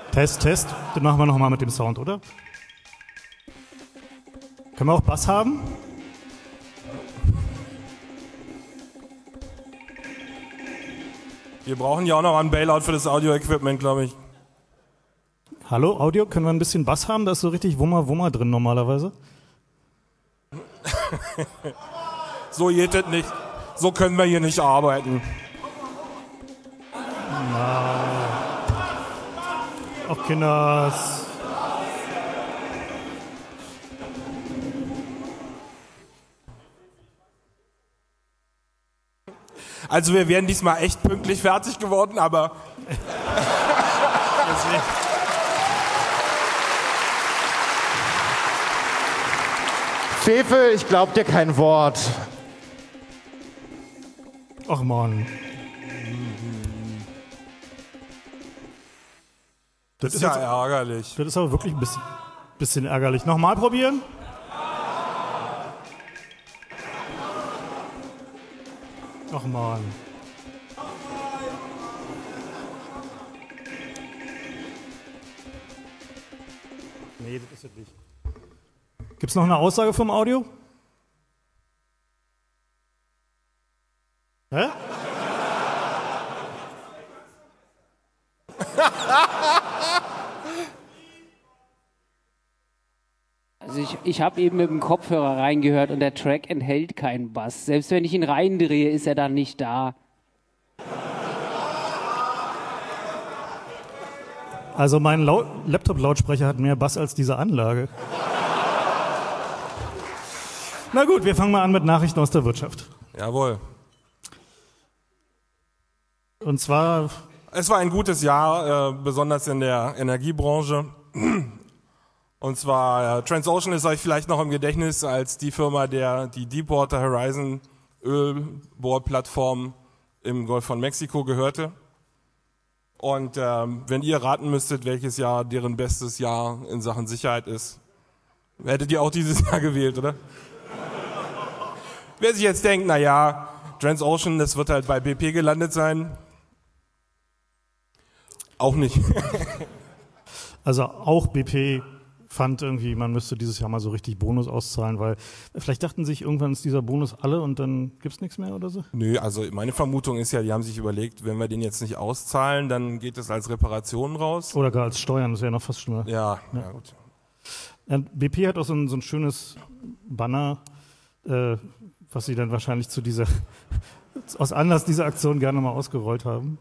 Test, Test. Den machen wir nochmal mit dem Sound, oder? Können wir auch Bass haben? Wir brauchen ja auch noch einen Bailout für das Audio-Equipment, glaube ich. Hallo, Audio, können wir ein bisschen Bass haben? Da ist so richtig Wummer drin normalerweise. So geht das nicht. So können wir hier nicht arbeiten. Ach, Kinders. Also wir wären diesmal echt pünktlich fertig geworden, aber... Fefe, ich glaub dir kein Wort. Ach Mann. Das ist ja ärgerlich. Das ist aber wirklich ein bisschen ärgerlich. Nochmal probieren? Ach Mann. Nee, das ist es nicht. Gibt's noch eine Aussage vom Audio? Hä? Also ich habe eben mit dem Kopfhörer reingehört und der Track enthält keinen Bass. Selbst wenn ich ihn reindrehe, ist er dann nicht da. Also mein Laptop-Lautsprecher hat mehr Bass als diese Anlage. Na gut, wir fangen mal an mit Nachrichten aus der Wirtschaft. Jawohl. Und zwar... Es war ein gutes Jahr, besonders in der Energiebranche. Und zwar Transocean ist euch vielleicht noch im Gedächtnis als die Firma, der die Deepwater Horizon Ölbohrplattform im Golf von Mexiko gehörte. Und wenn ihr raten müsstet, welches Jahr deren bestes Jahr in Sachen Sicherheit ist, hättet ihr auch dieses Jahr gewählt, oder? Wer sich jetzt denkt, naja, Transocean, das wird halt bei BP gelandet sein. Auch nicht. Also auch BP fand irgendwie, man müsste dieses Jahr mal so richtig Bonus auszahlen, weil vielleicht dachten sich, irgendwann ist dieser Bonus alle und dann gibt's nichts mehr oder so? Nö, also meine Vermutung ist ja, die haben sich überlegt, wenn wir den jetzt nicht auszahlen, dann geht es als Reparation raus. Oder gar als Steuern, das wäre noch fast schlimmer. Ja, gut. BP hat auch so ein schönes Banner, was sie dann wahrscheinlich zu dieser, aus Anlass dieser Aktion gerne mal ausgerollt haben.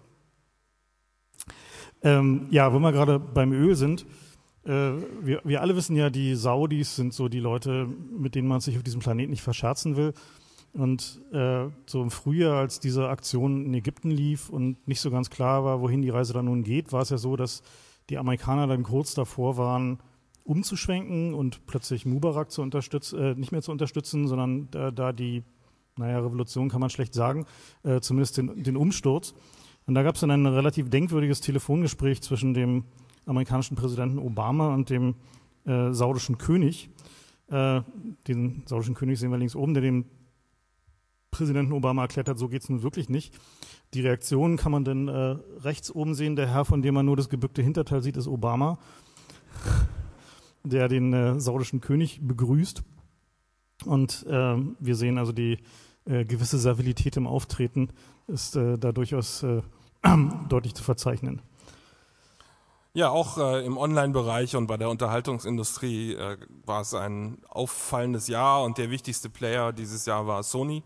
Ja, wo wir gerade beim Öl sind, wir alle wissen ja, die Saudis sind so die Leute, mit denen man sich auf diesem Planeten nicht verscherzen will. Und so im Frühjahr, als diese Aktion in Ägypten lief und nicht so ganz klar war, wohin die Reise dann nun geht, war es ja so, dass die Amerikaner dann kurz davor waren, umzuschwenken und plötzlich Mubarak nicht mehr zu unterstützen, sondern da die, Revolution kann man schlecht sagen, zumindest den Umsturz. Und da gab es dann ein relativ denkwürdiges Telefongespräch zwischen dem amerikanischen Präsidenten Obama und dem saudischen König. Den saudischen König sehen wir links oben, der dem Präsidenten Obama erklärt hat, so geht's nun wirklich nicht. Die Reaktion kann man dann rechts oben sehen. Der Herr, von dem man nur das gebückte Hinterteil sieht, ist Obama, der den saudischen König begrüßt. Und wir sehen also die gewisse Servilität im Auftreten ist da durchaus deutlich zu verzeichnen. Ja, auch im Online-Bereich und bei der Unterhaltungsindustrie war es ein auffallendes Jahr und der wichtigste Player dieses Jahr war Sony.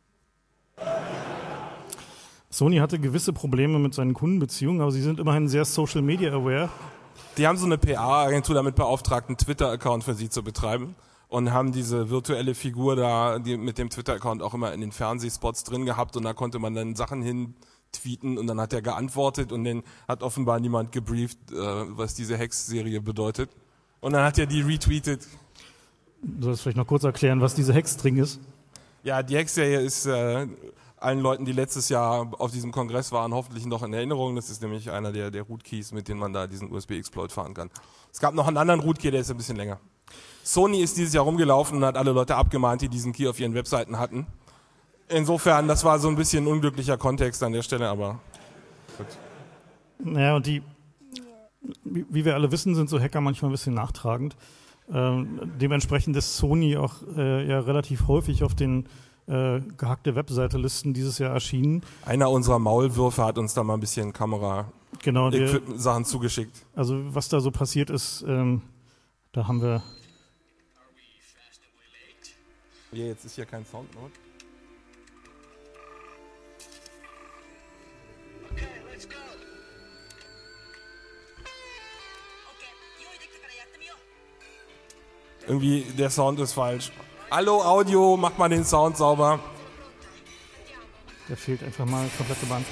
Sony hatte gewisse Probleme mit seinen Kundenbeziehungen, aber sie sind immerhin sehr Social-Media-aware. Die haben so eine PR-Agentur damit beauftragt, einen Twitter-Account für sie zu betreiben und haben diese virtuelle Figur da, die mit dem Twitter-Account auch immer in den Fernsehspots drin gehabt und da konnte man dann Sachen hin tweeten und dann hat er geantwortet und den hat offenbar niemand gebrieft, was diese Hex-Serie bedeutet. Und dann hat er die retweetet. Du sollst vielleicht noch kurz erklären, was diese Hex-String ist. Ja, die Hex-Serie ist allen Leuten, die letztes Jahr auf diesem Kongress waren, hoffentlich noch in Erinnerung. Das ist nämlich einer der Rootkeys, mit denen man da diesen USB-Exploit fahren kann. Es gab noch einen anderen Rootkey, der ist ein bisschen länger. Sony ist dieses Jahr rumgelaufen und hat alle Leute abgemahnt, die diesen Key auf ihren Webseiten hatten. Insofern, das war so ein bisschen ein unglücklicher Kontext an der Stelle, aber gut. Naja, und wie wir alle wissen, sind so Hacker manchmal ein bisschen nachtragend. Dementsprechend ist Sony auch ja relativ häufig auf den gehackte Webseite-Listen dieses Jahr erschienen. Einer unserer Maulwürfe hat uns da mal ein bisschen Sachen zugeschickt. Also was da so passiert ist, da haben wir... Ja, jetzt ist hier kein Sound, ne? Irgendwie, der Sound ist falsch. Hallo Audio, mach mal den Sound sauber. Da fehlt einfach mal komplette Band.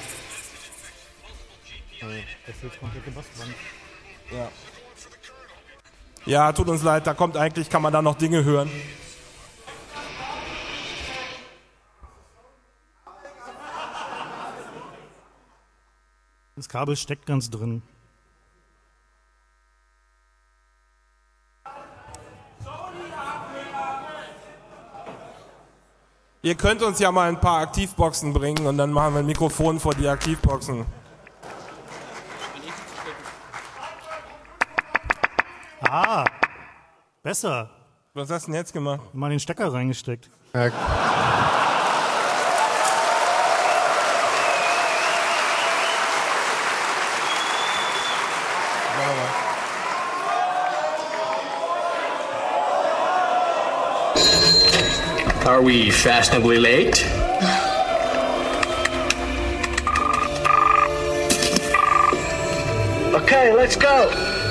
Da fehlt komplette Bassband. Ja. Ja, tut uns leid, kann man da noch Dinge hören. Das Kabel steckt ganz drin. Ihr könnt uns ja mal ein paar Aktivboxen bringen und dann machen wir ein Mikrofon vor die Aktivboxen. Ah, besser. Was hast du denn jetzt gemacht? Mal den Stecker reingesteckt. Are we fashionably late? Okay, let's go.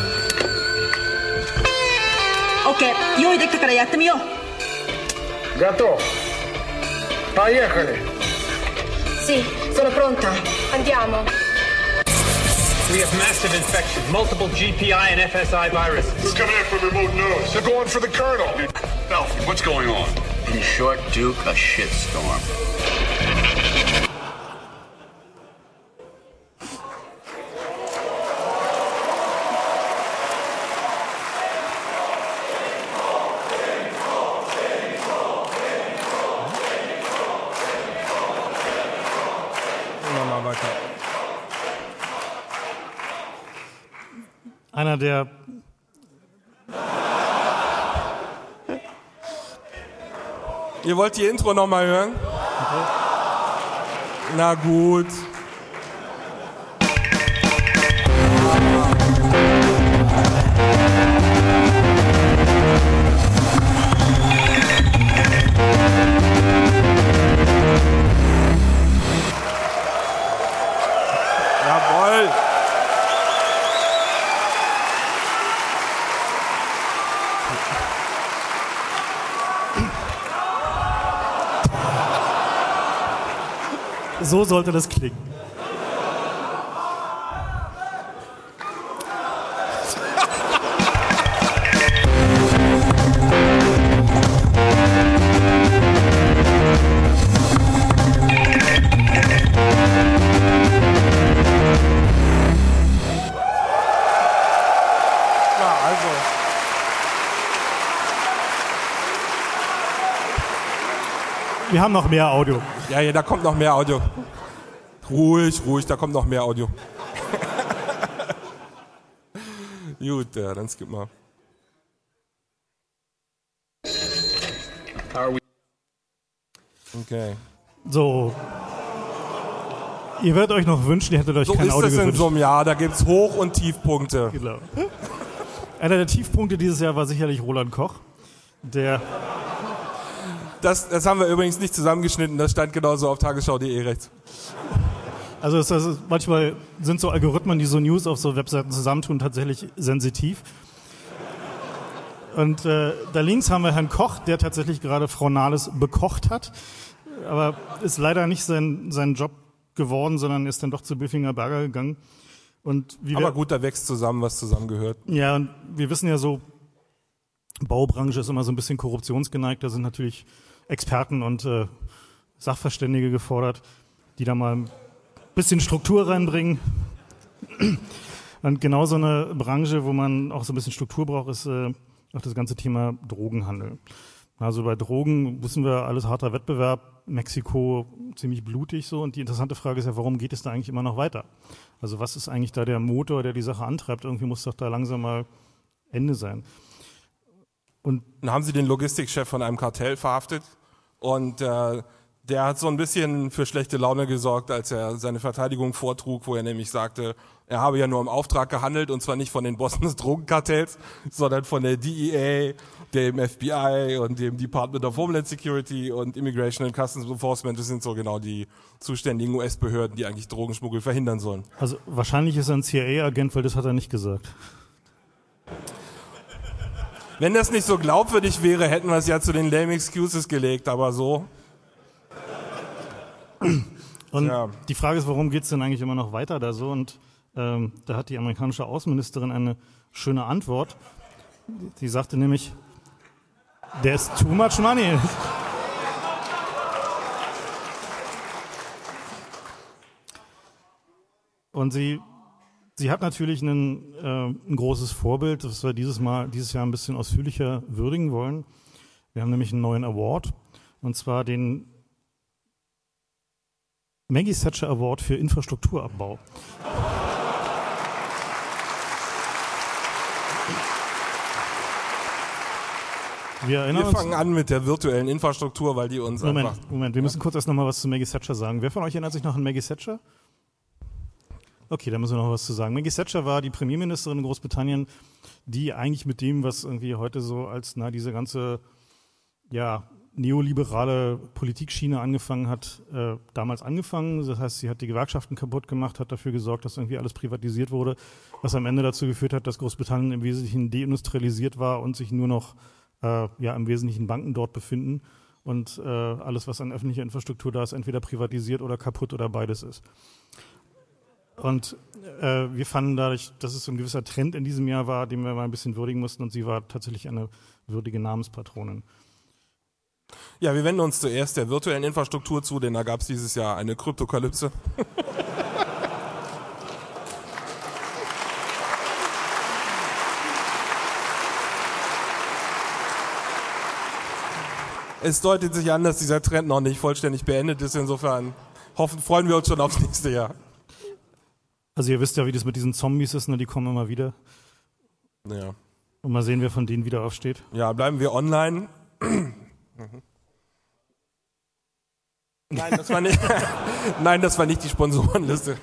Ok, 用意できたからやってみよう。 Готов. Поехали. Sì, sono pronta. Andiamo. We have massive infection, multiple GPI and FSI viruses. Who's coming in for remote nose? They're going for the colonel. Alfie, what's going on? In short, Duke, a shitstorm. Nochmal weiter. Einer der... Ihr wollt die Intro nochmal hören? Okay. Na gut. Jawohl. So sollte das klingen. Wir haben noch mehr Audio. Ja, da kommt noch mehr Audio. Ruhig, da kommt noch mehr Audio. Gut, dann skip mal. Okay. So. Ihr werdet euch noch wünschen, ihr hättet euch so kein Audio gewünscht. So ist es in so einem Jahr, da gibt's Hoch- und Tiefpunkte. Genau. Einer der Tiefpunkte dieses Jahr war sicherlich Roland Koch, der... Das haben wir übrigens nicht zusammengeschnitten, das stand genauso auf tagesschau.de rechts. Also manchmal sind so Algorithmen, die so News auf so Webseiten zusammentun, tatsächlich sensitiv. Und da links haben wir Herrn Koch, der tatsächlich gerade Frau Nahles bekocht hat, aber ist leider nicht sein Job geworden, sondern ist dann doch zu Böfinger Berger gegangen. Und aber gut, da wächst zusammen, was zusammengehört. Ja, und wir wissen ja so, Baubranche ist immer so ein bisschen korruptionsgeneigt, da sind natürlich Experten und Sachverständige gefordert, die da mal ein bisschen Struktur reinbringen. Und genau so eine Branche, wo man auch so ein bisschen Struktur braucht, ist auch das ganze Thema Drogenhandel. Also bei Drogen wissen wir, alles harter Wettbewerb, Mexiko ziemlich blutig so. Und die interessante Frage ist ja, warum geht es da eigentlich immer noch weiter? Also was ist eigentlich da der Motor, der die Sache antreibt? Irgendwie muss doch da langsam mal Ende sein. Und dann haben sie den Logistikchef von einem Kartell verhaftet und der hat so ein bisschen für schlechte Laune gesorgt, als er seine Verteidigung vortrug, wo er nämlich sagte, er habe ja nur im Auftrag gehandelt und zwar nicht von den Bossen des Drogenkartells, sondern von der DEA, dem FBI und dem Department of Homeland Security und Immigration and Customs Enforcement. Das sind so genau die zuständigen US-Behörden, die eigentlich Drogenschmuggel verhindern sollen. Also wahrscheinlich ist er ein CIA-Agent, weil das hat er nicht gesagt. Wenn das nicht so glaubwürdig wäre, hätten wir es ja zu den lame excuses gelegt, aber so. Und die Frage ist, warum geht es denn eigentlich immer noch weiter da so? Und da hat die amerikanische Außenministerin eine schöne Antwort. Sie sagte nämlich, there's too much money. Und sie hat natürlich ein großes Vorbild, das wir dieses Jahr ein bisschen ausführlicher würdigen wollen. Wir haben nämlich einen neuen Award, und zwar den Maggie Thatcher Award für Infrastrukturabbau. Wir fangen an mit der virtuellen Infrastruktur, weil die uns Moment, wir müssen kurz erst nochmal was zu Maggie Thatcher sagen. Wer von euch erinnert sich noch an Maggie Thatcher? Okay, da müssen wir noch was zu sagen. Maggie Thatcher war die Premierministerin in Großbritannien, die eigentlich mit dem, was irgendwie heute so als diese ganze neoliberale Politikschiene angefangen hat, damals angefangen. Das heißt, sie hat die Gewerkschaften kaputt gemacht, hat dafür gesorgt, dass irgendwie alles privatisiert wurde, was am Ende dazu geführt hat, dass Großbritannien im Wesentlichen deindustrialisiert war und sich nur noch im Wesentlichen Banken dort befinden und alles, was an öffentlicher Infrastruktur da ist, entweder privatisiert oder kaputt oder beides ist. Und wir fanden dadurch, dass es so ein gewisser Trend in diesem Jahr war, den wir mal ein bisschen würdigen mussten, und sie war tatsächlich eine würdige Namenspatronin. Ja, wir wenden uns zuerst der virtuellen Infrastruktur zu, denn da gab es dieses Jahr eine Kryptokalypse. Es deutet sich an, dass dieser Trend noch nicht vollständig beendet ist. Insofern freuen wir uns schon aufs nächste Jahr. Also ihr wisst ja, wie das mit diesen Zombies ist, ne? Die kommen immer wieder. Ja. Und mal sehen, wer von denen wieder aufsteht. Ja, bleiben wir online. Nein, das war nicht die Sponsorenliste.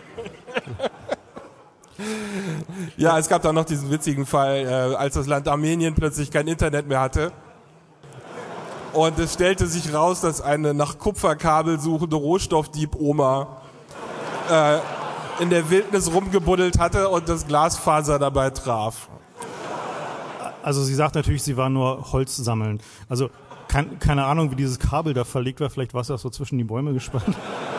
Ja, es gab da noch diesen witzigen Fall, als das Land Armenien plötzlich kein Internet mehr hatte. Und es stellte sich raus, dass eine nach Kupferkabel suchende Rohstoffdieb-Oma in der Wildnis rumgebuddelt hatte und das Glasfaser dabei traf. Also sie sagt natürlich, sie war nur Holz sammeln. Also keine Ahnung, wie dieses Kabel da verlegt war. Vielleicht war es ja so zwischen die Bäume gespannt.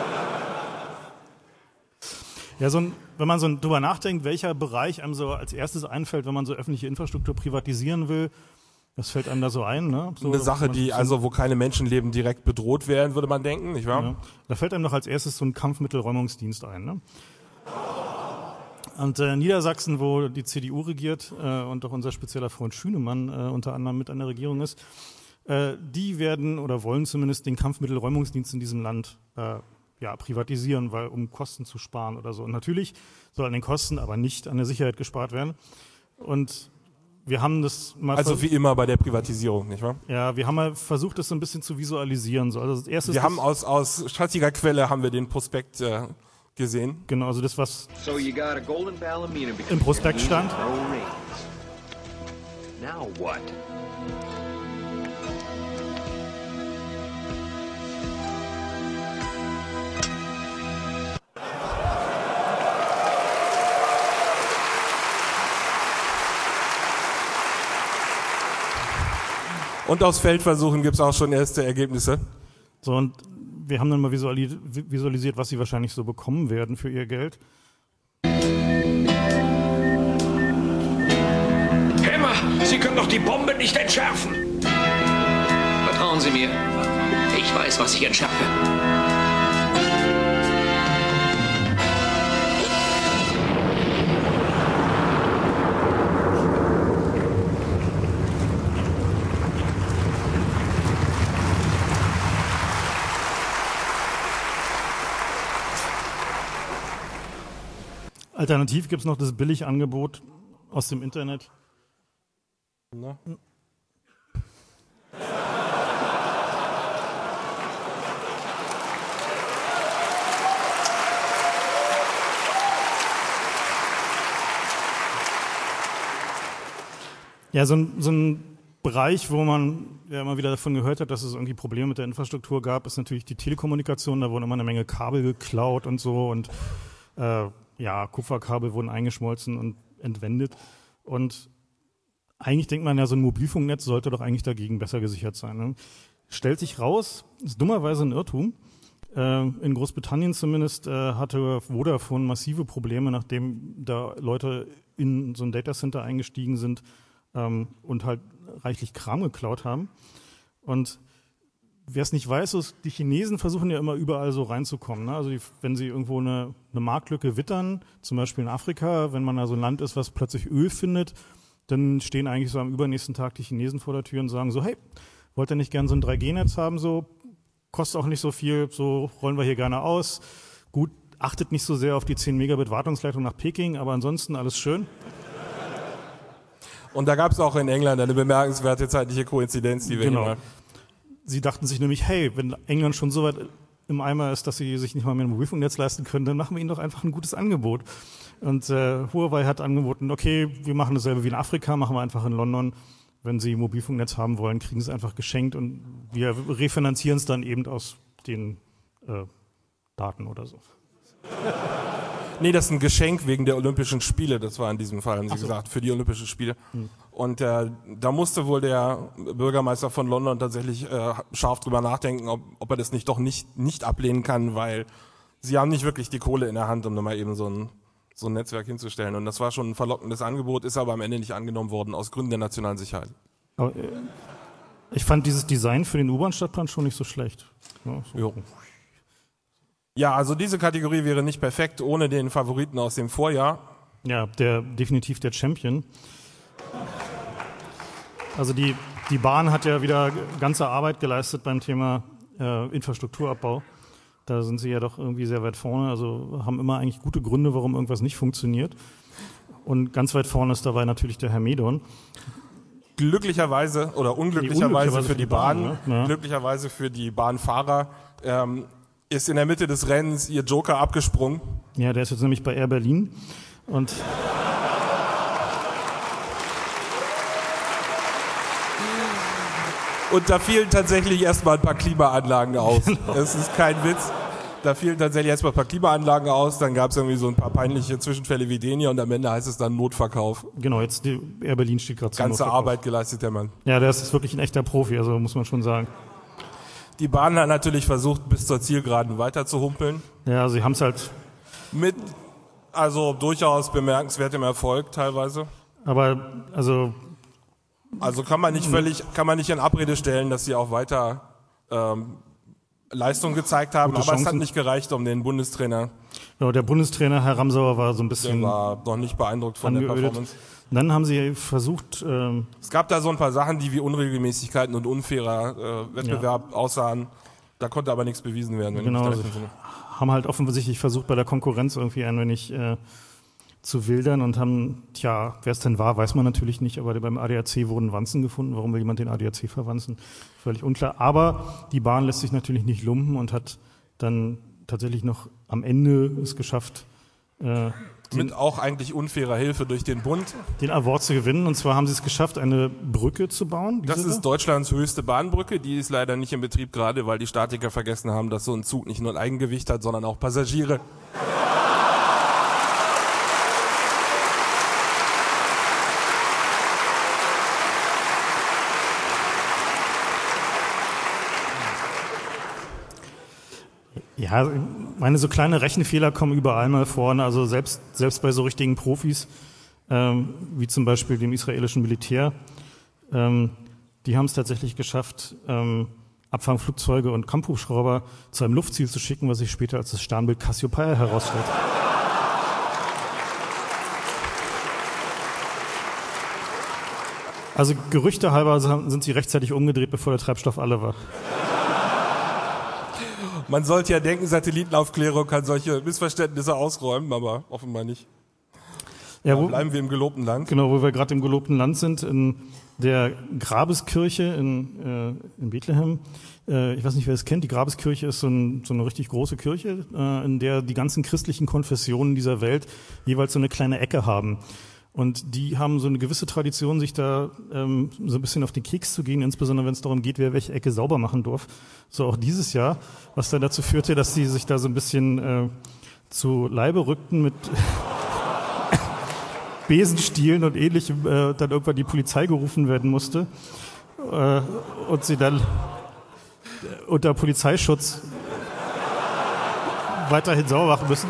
Ja, wenn man so drüber nachdenkt, welcher Bereich einem so als erstes einfällt, wenn man so öffentliche Infrastruktur privatisieren will, das fällt einem da so ein, ne? So, eine Sache, wo keine Menschenleben direkt bedroht werden, würde man denken, nicht wahr? Ja. Da fällt einem doch als erstes so ein Kampfmittelräumungsdienst ein, ne? Und Niedersachsen, wo die CDU regiert und auch unser spezieller Freund Schünemann unter anderem mit an der Regierung ist, die werden oder wollen zumindest den Kampfmittelräumungsdienst in diesem Land privatisieren, um Kosten zu sparen oder so. Und natürlich soll an den Kosten, aber nicht an der Sicherheit gespart werden. Und wir haben das mal wie immer bei der Privatisierung, nicht wahr? Ja, wir haben mal versucht, das so ein bisschen zu visualisieren. So. Also als erstes wir haben aus schattiger Quelle haben wir den Prospekt gesehen. Genau, also das, was im Prospekt stand. Now what? Und aus Feldversuchen gibt es auch schon erste Ergebnisse. So, und wir haben dann mal visualisiert, was sie wahrscheinlich so bekommen werden für ihr Geld. Hammer, Sie können doch die Bombe nicht entschärfen. Vertrauen Sie mir. Ich weiß, was ich entschärfe. Alternativ gibt es noch das Billigangebot aus dem Internet. Na? Ja, so ein Bereich, wo man ja immer wieder davon gehört hat, dass es irgendwie Probleme mit der Infrastruktur gab, ist natürlich die Telekommunikation. Da wurden immer eine Menge Kabel geklaut und so und Kupferkabel wurden eingeschmolzen und entwendet. Und eigentlich denkt man ja, so ein Mobilfunknetz sollte doch eigentlich dagegen besser gesichert sein. Ne? Stellt sich raus, ist dummerweise ein Irrtum. In Großbritannien zumindest hatte Vodafone massive Probleme, nachdem da Leute in so ein Datacenter eingestiegen sind und halt reichlich Kram geklaut haben. Und wer es nicht weiß, ist, die Chinesen versuchen ja immer überall so reinzukommen. Ne? Also wenn sie irgendwo eine Marktlücke wittern, zum Beispiel in Afrika, wenn man da so ein Land ist, was plötzlich Öl findet, dann stehen eigentlich so am übernächsten Tag die Chinesen vor der Tür und sagen so, hey, wollt ihr nicht gern so ein 3G-Netz haben, so kostet auch nicht so viel, so rollen wir hier gerne aus. Gut, achtet nicht so sehr auf die 10 Megabit Wartungsleitung nach Peking, aber ansonsten alles schön. Und da gab es auch in England eine bemerkenswerte zeitliche Koinzidenz, die wir hier mal... Sie dachten sich nämlich, hey, wenn England schon so weit im Eimer ist, dass sie sich nicht mal mehr ein Mobilfunknetz leisten können, dann machen wir ihnen doch einfach ein gutes Angebot. Und Huawei hat angeboten, okay, wir machen dasselbe wie in Afrika, machen wir einfach in London. Wenn sie ein Mobilfunknetz haben wollen, kriegen sie es einfach geschenkt und wir refinanzieren es dann eben aus den Daten oder so. Nee, das ist ein Geschenk wegen der Olympischen Spiele, das war in diesem Fall, haben sie gesagt, für die Olympischen Spiele. Und da musste wohl der Bürgermeister von London tatsächlich scharf drüber nachdenken, ob er das doch nicht ablehnen kann, weil sie haben nicht wirklich die Kohle in der Hand, um da mal eben so ein Netzwerk hinzustellen. Und das war schon ein verlockendes Angebot, ist aber am Ende nicht angenommen worden, aus Gründen der nationalen Sicherheit. Aber, ich fand dieses Design für den U-Bahn-Stadtplan schon nicht so schlecht. Ja, so. Ja, also diese Kategorie wäre nicht perfekt ohne den Favoriten aus dem Vorjahr. Ja, definitiv der Champion. Also die Bahn hat ja wieder ganze Arbeit geleistet beim Thema Infrastrukturabbau. Da sind sie ja doch irgendwie sehr weit vorne, also haben immer eigentlich gute Gründe, warum irgendwas nicht funktioniert. Und ganz weit vorne ist dabei natürlich der Herr Medorn. Glücklicherweise oder unglücklicherweise für die Bahn, ne? Ja. Glücklicherweise für die Bahnfahrer, ist in der Mitte des Rennens ihr Joker abgesprungen. Ja, der ist jetzt nämlich bei Air Berlin. Und da fielen tatsächlich erstmal ein paar Klimaanlagen aus. Genau. Das ist kein Witz. Da fielen tatsächlich erstmal ein paar Klimaanlagen aus, dann gab es irgendwie so ein paar peinliche Zwischenfälle wie den hier und am Ende heißt es dann Notverkauf. Genau, jetzt Air Berlin steht gerade zum Ganze Notverkauf. Arbeit geleistet, der Mann. Ja, der ist wirklich ein echter Profi, also muss man schon sagen. Die Bahn hat natürlich versucht, bis zur Zielgeraden weiter zu humpeln. Ja, sie haben es halt... Mit, also durchaus bemerkenswertem Erfolg teilweise. Aber, also kann man nicht in Abrede stellen, dass sie auch weiter Leistung gezeigt haben, aber es hat nicht gereicht, um den Bundestrainer. Ja, der Bundestrainer, Herr Ramsauer, war so ein bisschen... Der war noch nicht beeindruckt von der Performance. Dann haben sie versucht... es gab da so ein paar Sachen, die wie Unregelmäßigkeiten und unfairer Wettbewerb aussahen. Da konnte aber nichts bewiesen werden. Wenn genau, sie haben halt offensichtlich versucht, bei der Konkurrenz irgendwie ein wenig zu wildern und haben, wer es denn war, weiß man natürlich nicht, aber beim ADAC wurden Wanzen gefunden. Warum will jemand den ADAC verwanzen? Völlig unklar. Aber die Bahn lässt sich natürlich nicht lumpen und hat dann tatsächlich noch am Ende es geschafft, mit auch eigentlich unfairer Hilfe durch den Bund den Award zu gewinnen. Und zwar haben sie es geschafft, eine Brücke zu bauen. Das ist Deutschlands höchste Bahnbrücke. Die ist leider nicht in Betrieb gerade, weil die Statiker vergessen haben, dass so ein Zug nicht nur ein Eigengewicht hat, sondern auch Passagiere. Ja, meine so kleine Rechenfehler kommen überall mal vor. Also selbst bei so richtigen Profis, wie zum Beispiel dem israelischen Militär, die haben es tatsächlich geschafft, Abfangflugzeuge und Kampfhubschrauber zu einem Luftziel zu schicken, was sich später als das Sternbild Cassiopeia herausstellt. Also Gerüchte halber sind sie rechtzeitig umgedreht, bevor der Treibstoff alle war. Man sollte ja denken, Satellitenaufklärung kann solche Missverständnisse ausräumen, aber offenbar nicht. Ja, bleiben wir im gelobten Land. Genau, wo wir gerade im gelobten Land sind, in der Grabeskirche in Bethlehem. Ich weiß nicht, wer es kennt. Die Grabeskirche ist so eine richtig große Kirche, in der die ganzen christlichen Konfessionen dieser Welt jeweils so eine kleine Ecke haben. Und die haben so eine gewisse Tradition, sich da so ein bisschen auf den Keks zu gehen, insbesondere wenn es darum geht, wer welche Ecke sauber machen darf. So auch dieses Jahr, was dann dazu führte, dass sie sich da so ein bisschen zu Leibe rückten mit Besenstielen und ähnlichem, dann irgendwann die Polizei gerufen werden musste und sie dann unter Polizeischutz weiterhin sauber machen müssen.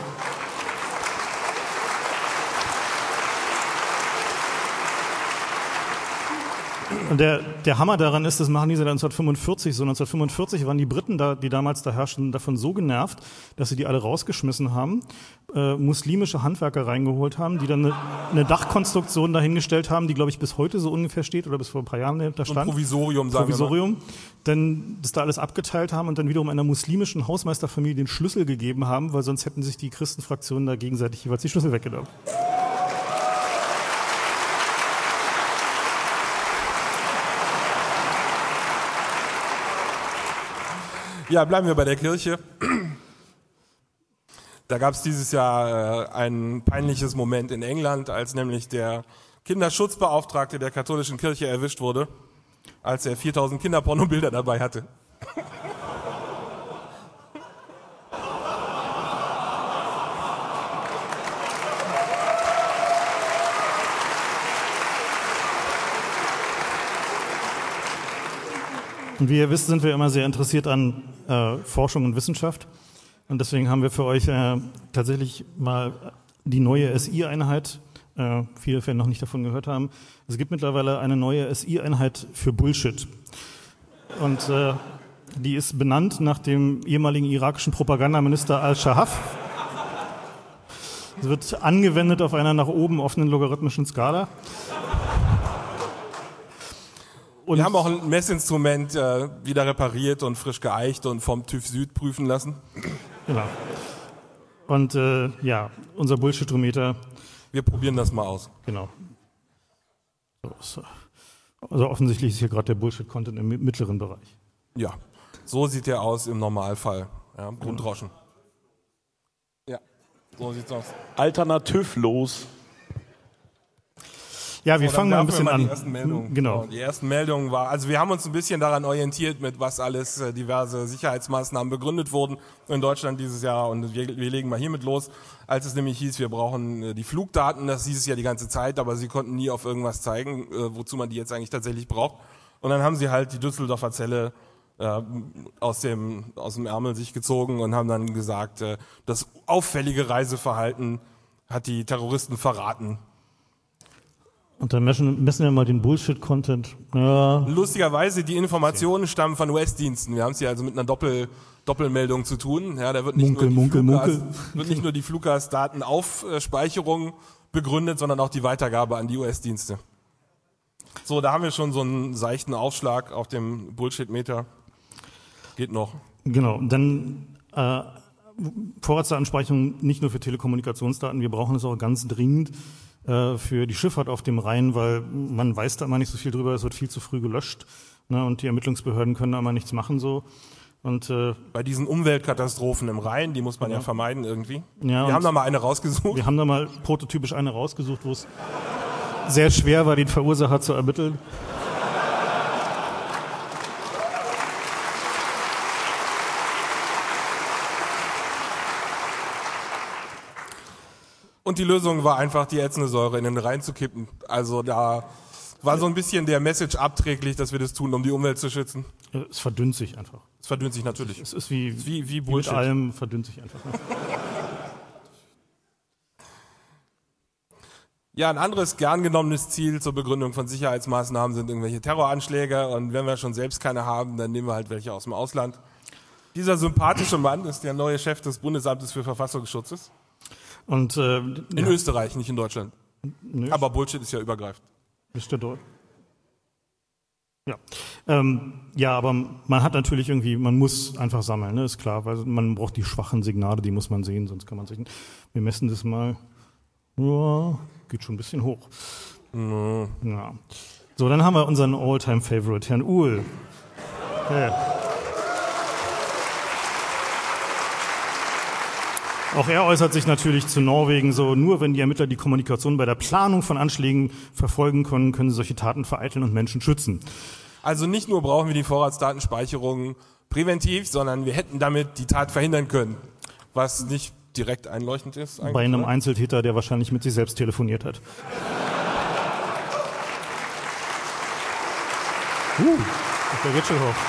Und der Hammer daran ist, das machen die seit 1945. So 1945 waren die Briten, die damals da herrschten, davon so genervt, dass sie die alle rausgeschmissen haben, muslimische Handwerker reingeholt haben, die dann eine Dachkonstruktion dahingestellt haben, die, glaube ich, bis heute so ungefähr steht oder bis vor ein paar Jahren da stand. Provisorium, sagen wir mal. Dann das da alles abgeteilt haben und dann wiederum einer muslimischen Hausmeisterfamilie den Schlüssel gegeben haben, weil sonst hätten sich die Christenfraktionen da gegenseitig jeweils die Schlüssel weggenommen. Ja, bleiben wir bei der Kirche. Da gab es dieses Jahr ein peinliches Moment in England, als nämlich der Kinderschutzbeauftragte der katholischen Kirche erwischt wurde, als er 4000 Kinderpornobilder dabei hatte. Und wie ihr wisst, sind wir immer sehr interessiert an Forschung und Wissenschaft. Und deswegen haben wir für euch tatsächlich mal die neue SI-Einheit, viele werden noch nicht davon gehört haben. Es gibt mittlerweile eine neue SI-Einheit für Bullshit. Und die ist benannt nach dem ehemaligen irakischen Propagandaminister Al-Shahaf. Es wird angewendet auf einer nach oben offenen logarithmischen Skala. Und wir haben auch ein Messinstrument wieder repariert und frisch geeicht und vom TÜV Süd prüfen lassen. Genau. Und unser Bullshitometer. Wir probieren das mal aus. Genau. Also offensichtlich ist hier gerade der Bullshit-Content im mittleren Bereich. Ja, so sieht der aus im Normalfall. Ja, Grundrauschen. Ja, so sieht's aus. Alternativlos. Ja, wir fangen mal ein bisschen an. Die ersten Meldungen. Genau. Die ersten Meldungen war, also wir haben uns ein bisschen daran orientiert, mit was alles diverse Sicherheitsmaßnahmen begründet wurden in Deutschland dieses Jahr, und wir legen mal hiermit los. Als es nämlich hieß, wir brauchen die Flugdaten, das hieß es ja die ganze Zeit, aber sie konnten nie auf irgendwas zeigen, wozu man die jetzt eigentlich tatsächlich braucht. Und dann haben sie halt die Düsseldorfer Zelle aus dem Ärmel sich gezogen und haben dann gesagt, das auffällige Reiseverhalten hat die Terroristen verraten. Und dann messen wir mal den Bullshit-Content. Ja. Lustigerweise, die Informationen stammen von US-Diensten. Wir haben es hier also mit einer Doppelmeldung zu tun. Ja, da wird nicht nur die Fluggastdatenaufspeicherung begründet, sondern auch die Weitergabe an die US-Dienste. So, da haben wir schon so einen seichten Aufschlag auf dem Bullshit-Meter. Geht noch. Genau, dann Vorratsdatenspeicherung nicht nur für Telekommunikationsdaten, wir brauchen es auch ganz dringend für die Schifffahrt auf dem Rhein, weil man weiß da immer nicht so viel drüber, es wird viel zu früh gelöscht, ne, und die Ermittlungsbehörden können da immer nichts machen so. Und bei diesen Umweltkatastrophen im Rhein, die muss man ja vermeiden irgendwie. Ja, wir haben da mal eine rausgesucht. Wir haben da mal prototypisch eine rausgesucht, wo es sehr schwer war, den Verursacher zu ermitteln. Und die Lösung war einfach, die ätzende Säure in den Rhein zu kippen. Also da war so ein bisschen der Message abträglich, dass wir das tun, um die Umwelt zu schützen. Es verdünnt sich einfach. Es verdünnt sich natürlich. Es ist wie Bullshit. Mit allem verdünnt sich einfach. Ne? Ja, ein anderes gern genommenes Ziel zur Begründung von Sicherheitsmaßnahmen sind irgendwelche Terroranschläge. Und wenn wir schon selbst keine haben, dann nehmen wir halt welche aus dem Ausland. Dieser sympathische Mann ist der neue Chef des Bundesamtes für Verfassungsschutzes. Und, in Österreich, nicht in Deutschland. Nö. Aber Bullshit ist ja übergreifend. Ist der dort? Ja. Ja, aber man hat natürlich irgendwie, man muss einfach sammeln, ne, ist klar, weil man braucht die schwachen Signale, die muss man sehen, sonst kann man sich nicht. Wir messen das mal. Ja, geht schon ein bisschen hoch. Ja. So, dann haben wir unseren All-Time-Favorite, Herrn Uhl. Okay. Auch er äußert sich natürlich zu Norwegen so, nur wenn die Ermittler die Kommunikation bei der Planung von Anschlägen verfolgen können, können sie solche Taten vereiteln und Menschen schützen. Also nicht nur brauchen wir die Vorratsdatenspeicherung präventiv, sondern wir hätten damit die Tat verhindern können, was nicht direkt einleuchtend ist. Bei einem Einzeltäter, der wahrscheinlich mit sich selbst telefoniert hat. Der geht schon hoch.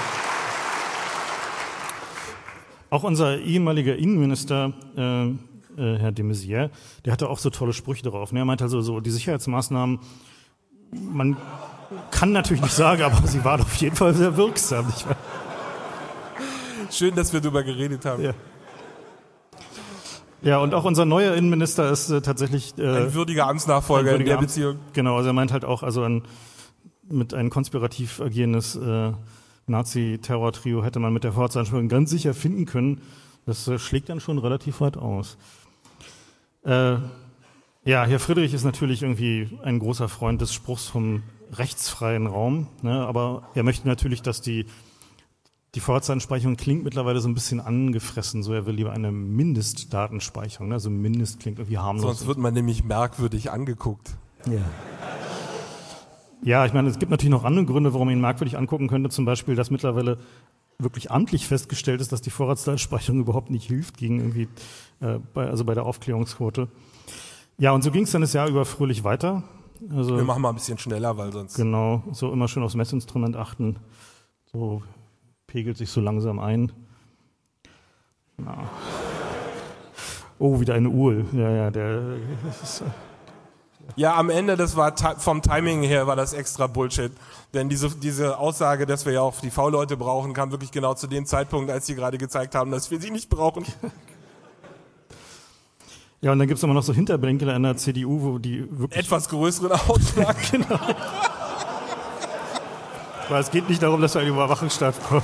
Auch unser ehemaliger Innenminister, Herr de Maizière, der hatte auch so tolle Sprüche drauf. Er meinte also so, die Sicherheitsmaßnahmen, man kann natürlich nicht sagen, aber sie waren auf jeden Fall sehr wirksam. Schön, dass wir darüber geredet haben. Ja, und auch unser neuer Innenminister ist tatsächlich ein würdiger Amtsnachfolger in der Beziehung. Genau, also er meint halt auch, also mit einem konspirativ agierendes Nazi-Terror-Trio hätte man mit der Vorratsdatenspeicherung ganz sicher finden können. Das schlägt dann schon relativ weit aus. Ja, Herr Friedrich ist natürlich irgendwie ein großer Freund des Spruchs vom rechtsfreien Raum, ne? Aber er möchte natürlich, dass die Vorratsdatenspeicherung klingt mittlerweile so ein bisschen angefressen, so er will lieber eine Mindestdatenspeicherung, ne? Also Mindest klingt irgendwie harmlos. Sonst wird man nämlich merkwürdig angeguckt. Ja. Ja, ich meine, es gibt natürlich noch andere Gründe, warum man ihn merkwürdig angucken könnte. Zum Beispiel, dass mittlerweile wirklich amtlich festgestellt ist, dass die Vorratsdatenspeicherung überhaupt nicht hilft gegen irgendwie, bei der Aufklärungsquote. Ja, und so ging es dann das Jahr über fröhlich weiter. Also, wir machen mal ein bisschen schneller, weil sonst... Genau, so immer schön aufs Messinstrument achten. So pegelt sich so langsam ein. Ja. Oh, wieder eine Uhr. Ja, Ja, am Ende, das war vom Timing her war das extra Bullshit. Denn diese Aussage, dass wir ja auch die V-Leute brauchen, kam wirklich genau zu dem Zeitpunkt, als sie gerade gezeigt haben, dass wir sie nicht brauchen. Ja, und dann gibt's immer noch so Hinterbänkler in der CDU, wo die wirklich... Etwas größeren Ausschlag. Genau. Weil es geht nicht darum, dass wir einen Überwachungsstaat bekommen.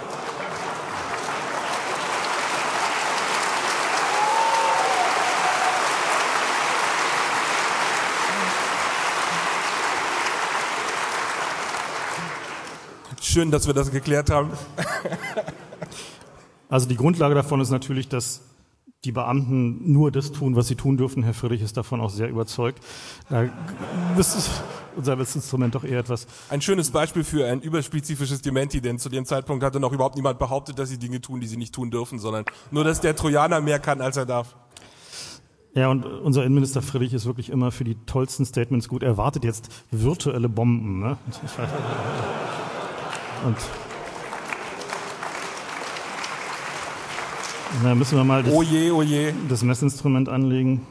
Schön, dass wir das geklärt haben. Also die Grundlage davon ist natürlich, dass die Beamten nur das tun, was sie tun dürfen. Herr Friedrich ist davon auch sehr überzeugt. Das ist unser Instrument doch eher etwas... Ein schönes Beispiel für ein überspezifisches Dementi, denn zu dem Zeitpunkt hatte noch überhaupt niemand behauptet, dass sie Dinge tun, die sie nicht tun dürfen, sondern nur, dass der Trojaner mehr kann, als er darf. Ja, und unser Innenminister Friedrich ist wirklich immer für die tollsten Statements gut. Er wartet jetzt virtuelle Bomben, ne? Und da müssen wir mal das Messinstrument anlegen.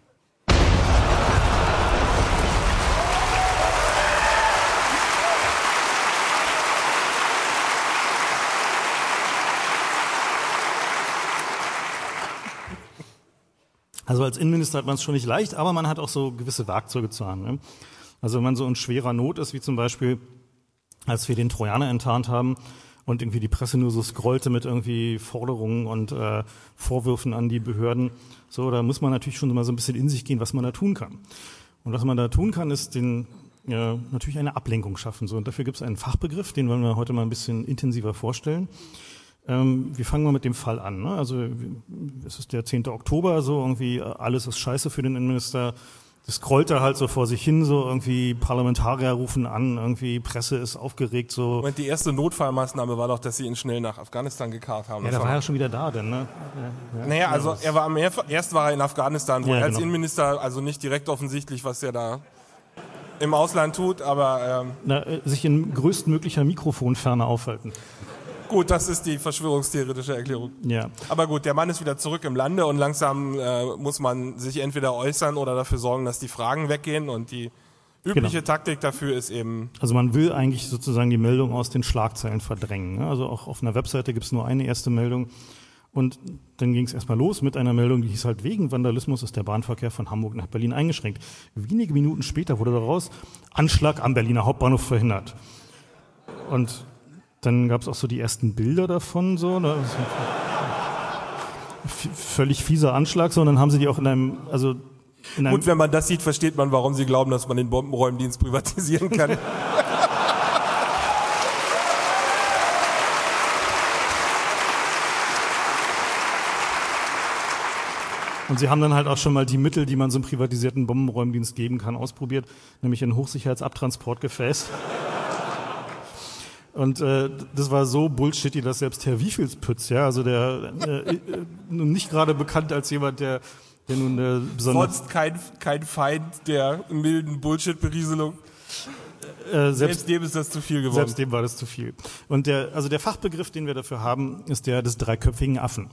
Also als Innenminister hat man es schon nicht leicht, aber man hat auch so gewisse Werkzeuge zur Hand. Ne? Also wenn man so in schwerer Not ist, wie zum Beispiel, als wir den Trojaner enttarnt haben und irgendwie die Presse nur so scrollte mit irgendwie Forderungen und Vorwürfen an die Behörden, so, da muss man natürlich schon mal so ein bisschen in sich gehen, was man da tun kann. Und was man da tun kann, ist natürlich eine Ablenkung schaffen. So, und dafür gibt es einen Fachbegriff, den wollen wir heute mal ein bisschen intensiver vorstellen. Wir fangen mal mit dem Fall an. Ne? Also es ist der 10. Oktober, so irgendwie alles ist scheiße für den Innenminister. Das scrollt er halt so vor sich hin, so irgendwie Parlamentarier rufen an, irgendwie Presse ist aufgeregt. So. Moment, die erste Notfallmaßnahme war doch, dass sie ihn schnell nach Afghanistan gekarrt haben. Ja, der war ja schon wieder da, denn, ne? Naja, also erst war er in Afghanistan, wo er als genau. Innenminister, also nicht direkt offensichtlich, was er da im Ausland tut, aber... sich in größtmöglicher Mikrofonferne aufhalten. Gut, das ist die verschwörungstheoretische Erklärung. Ja. Aber gut, der Mann ist wieder zurück im Lande und langsam muss man sich entweder äußern oder dafür sorgen, dass die Fragen weggehen und die übliche Taktik dafür ist eben... Also man will eigentlich sozusagen die Meldung aus den Schlagzeilen verdrängen. Ne? Also auch auf einer Webseite gibt es nur eine erste Meldung und dann ging es erstmal los mit einer Meldung, die hieß halt, wegen Vandalismus ist der Bahnverkehr von Hamburg nach Berlin eingeschränkt. Wenige Minuten später wurde daraus Anschlag am Berliner Hauptbahnhof verhindert. Und dann gab es auch so die ersten Bilder davon, so, ne? Völlig fieser Anschlag, so, und dann haben sie die auch in einem, also Gut, wenn man das sieht, versteht man, warum sie glauben, dass man den Bombenräumdienst privatisieren kann. Und sie haben dann halt auch schon mal die Mittel, die man so einem privatisierten Bombenräumdienst geben kann, ausprobiert, nämlich ein Hochsicherheitsabtransportgefäß. Und das war so bullshitty, dass selbst Herr Wiefelspütz, ja, also der nun nicht gerade bekannt als jemand, der nun besonders... Sonst kein Feind der milden Bullshit-Berieselung. Selbst dem ist das zu viel geworden. Selbst dem war das zu viel. Und der Fachbegriff, den wir dafür haben, ist der des dreiköpfigen Affen.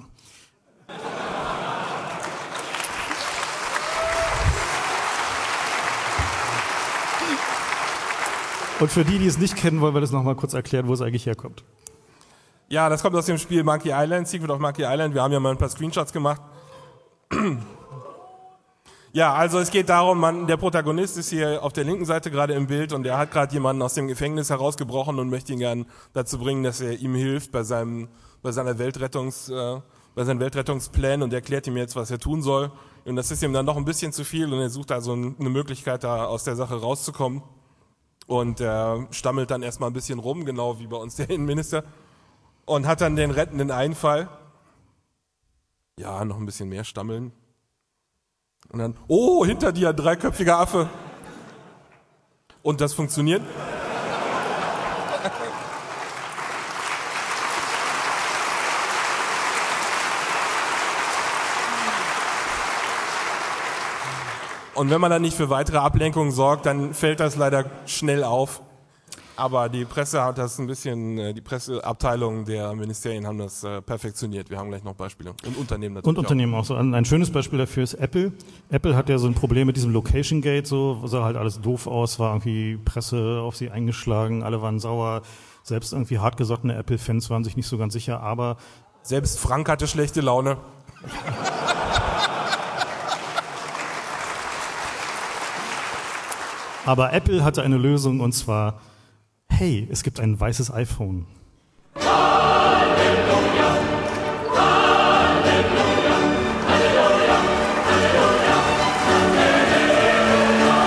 Und für die es nicht kennen, wollen wir das nochmal kurz erklären, wo es eigentlich herkommt. Ja, das kommt aus dem Spiel Monkey Island, Secret of Monkey Island. Wir haben ja mal ein paar Screenshots gemacht. Ja, also es geht darum, der Protagonist ist hier auf der linken Seite gerade im Bild und er hat gerade jemanden aus dem Gefängnis herausgebrochen und möchte ihn gern dazu bringen, dass er ihm hilft bei seinen Weltrettungsplänen und erklärt ihm jetzt, was er tun soll. Und das ist ihm dann noch ein bisschen zu viel und er sucht also eine Möglichkeit, da aus der Sache rauszukommen. Und er stammelt dann erstmal ein bisschen rum, genau wie bei uns der Innenminister. Und hat dann den rettenden Einfall. Ja, noch ein bisschen mehr stammeln. Und dann, oh, hinter dir ein dreiköpfiger Affe. Und das funktioniert. Und wenn man dann nicht für weitere Ablenkungen sorgt, dann fällt das leider schnell auf. Aber die Presse hat das ein bisschen, die Presseabteilungen der Ministerien haben das perfektioniert. Wir haben gleich noch Beispiele. Und Unternehmen natürlich. Und Unternehmen auch so. Ein schönes Beispiel dafür ist Apple. Apple hat ja so ein Problem mit diesem Location Gate, so sah halt alles doof aus, war irgendwie Presse auf sie eingeschlagen, alle waren sauer. Selbst irgendwie hartgesottene Apple-Fans waren sich nicht so ganz sicher, aber selbst Frank hatte schlechte Laune. Aber Apple hatte eine Lösung und zwar, hey, es gibt ein weißes iPhone. Halleluja, Halleluja, Halleluja, Halleluja, Halleluja.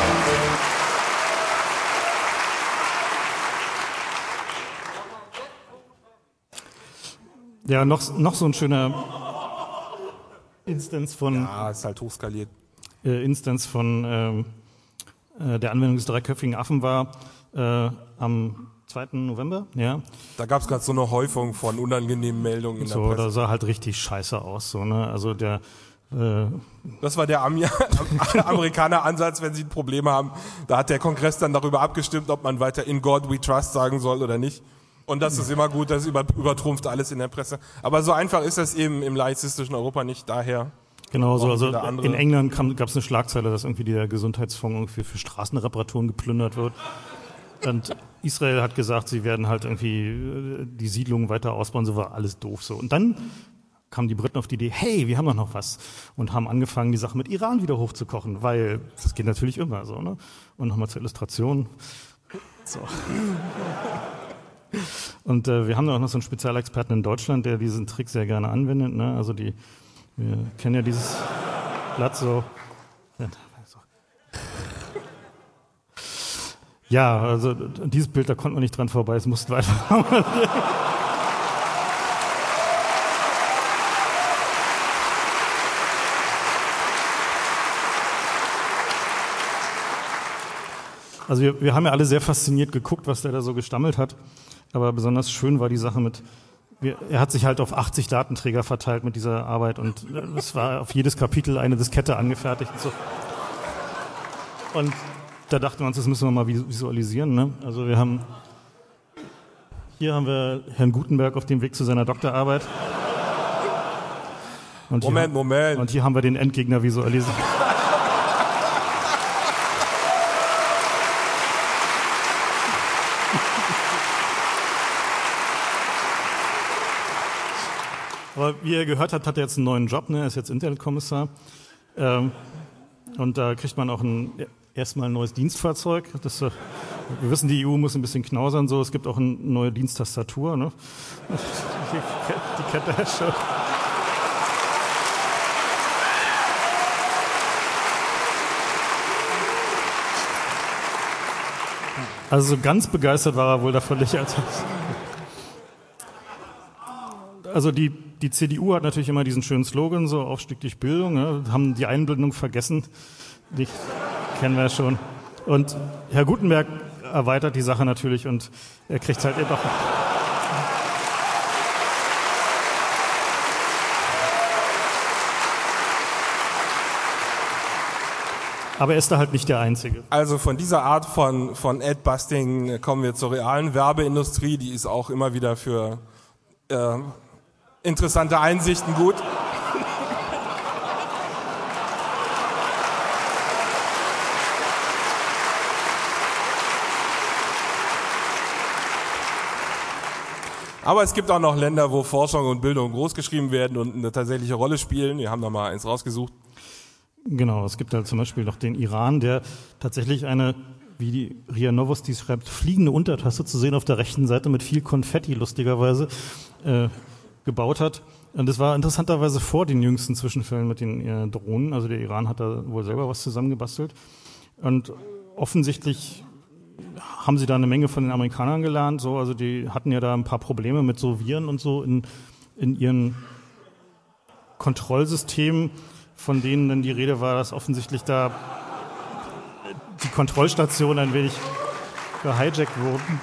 Ja, noch so ein schöner Instance von... Ja, ist halt hochskaliert. Instance von... der Anwendung des dreiköpfigen Affen war am 2. November, ja. Da gab es gerade so eine Häufung von unangenehmen Meldungen in der Presse. Da sah halt richtig scheiße aus, so, ne? Also das war der Amerikaner-Ansatz, wenn sie ein Problem haben. Da hat der Kongress dann darüber abgestimmt, ob man weiter in God we trust sagen soll oder nicht. Und das ist immer gut, das übertrumpft alles in der Presse. Aber so einfach ist das eben im laizistischen Europa nicht, daher... Genau, so, also in England gab es eine Schlagzeile, dass irgendwie der Gesundheitsfonds irgendwie für Straßenreparaturen geplündert wird. Und Israel hat gesagt, sie werden halt irgendwie die Siedlungen weiter ausbauen, so war alles doof so. Und dann kamen die Briten auf die Idee, hey, wir haben doch noch was. Und haben angefangen, die Sache mit Iran wieder hochzukochen, weil das geht natürlich immer so, ne? Und nochmal zur Illustration. So. Und wir haben auch noch so einen Spezialexperten in Deutschland, der diesen Trick sehr gerne anwendet, ne? Also wir kennen ja dieses Blatt so. Ja, also dieses Bild, da konnte man nicht dran vorbei, es musste weiter. Also wir haben ja alle sehr fasziniert geguckt, was der da so gestammelt hat. Aber besonders schön war die Sache mit, er hat sich halt auf 80 Datenträger verteilt mit dieser Arbeit und es war auf jedes Kapitel eine Diskette angefertigt. Und so. Und da dachten wir uns, das müssen wir mal visualisieren, ne? Also hier haben wir Herrn Gutenberg auf dem Weg zu seiner Doktorarbeit. Und Moment. Und hier haben wir den Endgegner visualisiert. Aber wie ihr gehört habt, hat er jetzt einen neuen Job, ne? Er ist jetzt Internetkommissar. Und da kriegt man auch erstmal ein neues Dienstfahrzeug. Wir wissen, die EU muss ein bisschen knausern, so. Es gibt auch eine neue Diensttastatur, ne? Die Kette ist schon. Also so ganz begeistert war er wohl davon nicht. Also die CDU hat natürlich immer diesen schönen Slogan, so Aufstieg durch Bildung, ne? Haben die Einbildung vergessen, die kennen wir ja schon. Und Herr Gutenberg erweitert die Sache natürlich und er kriegt halt eben auch... Aber er ist da halt nicht der Einzige. Also von dieser Art von Ad-Busting kommen wir zur realen Werbeindustrie. Die ist auch immer wieder für interessante Einsichten gut. Aber es gibt auch noch Länder, wo Forschung und Bildung großgeschrieben werden und eine tatsächliche Rolle spielen. Wir haben da mal eins rausgesucht. Genau, es gibt halt zum Beispiel noch den Iran, der tatsächlich eine, wie die RIA Novosti schreibt, fliegende Untertasse zu sehen auf der rechten Seite mit viel Konfetti lustigerweise gebaut hat. Und das war interessanterweise vor den jüngsten Zwischenfällen mit den Drohnen. Also der Iran hat da wohl selber was zusammengebastelt. Und offensichtlich haben sie da eine Menge von den Amerikanern gelernt. So, also die hatten ja da ein paar Probleme mit so Viren und so in ihren Kontrollsystemen, von denen dann die Rede war, dass offensichtlich da die Kontrollstationen ein wenig gehijackt wurden.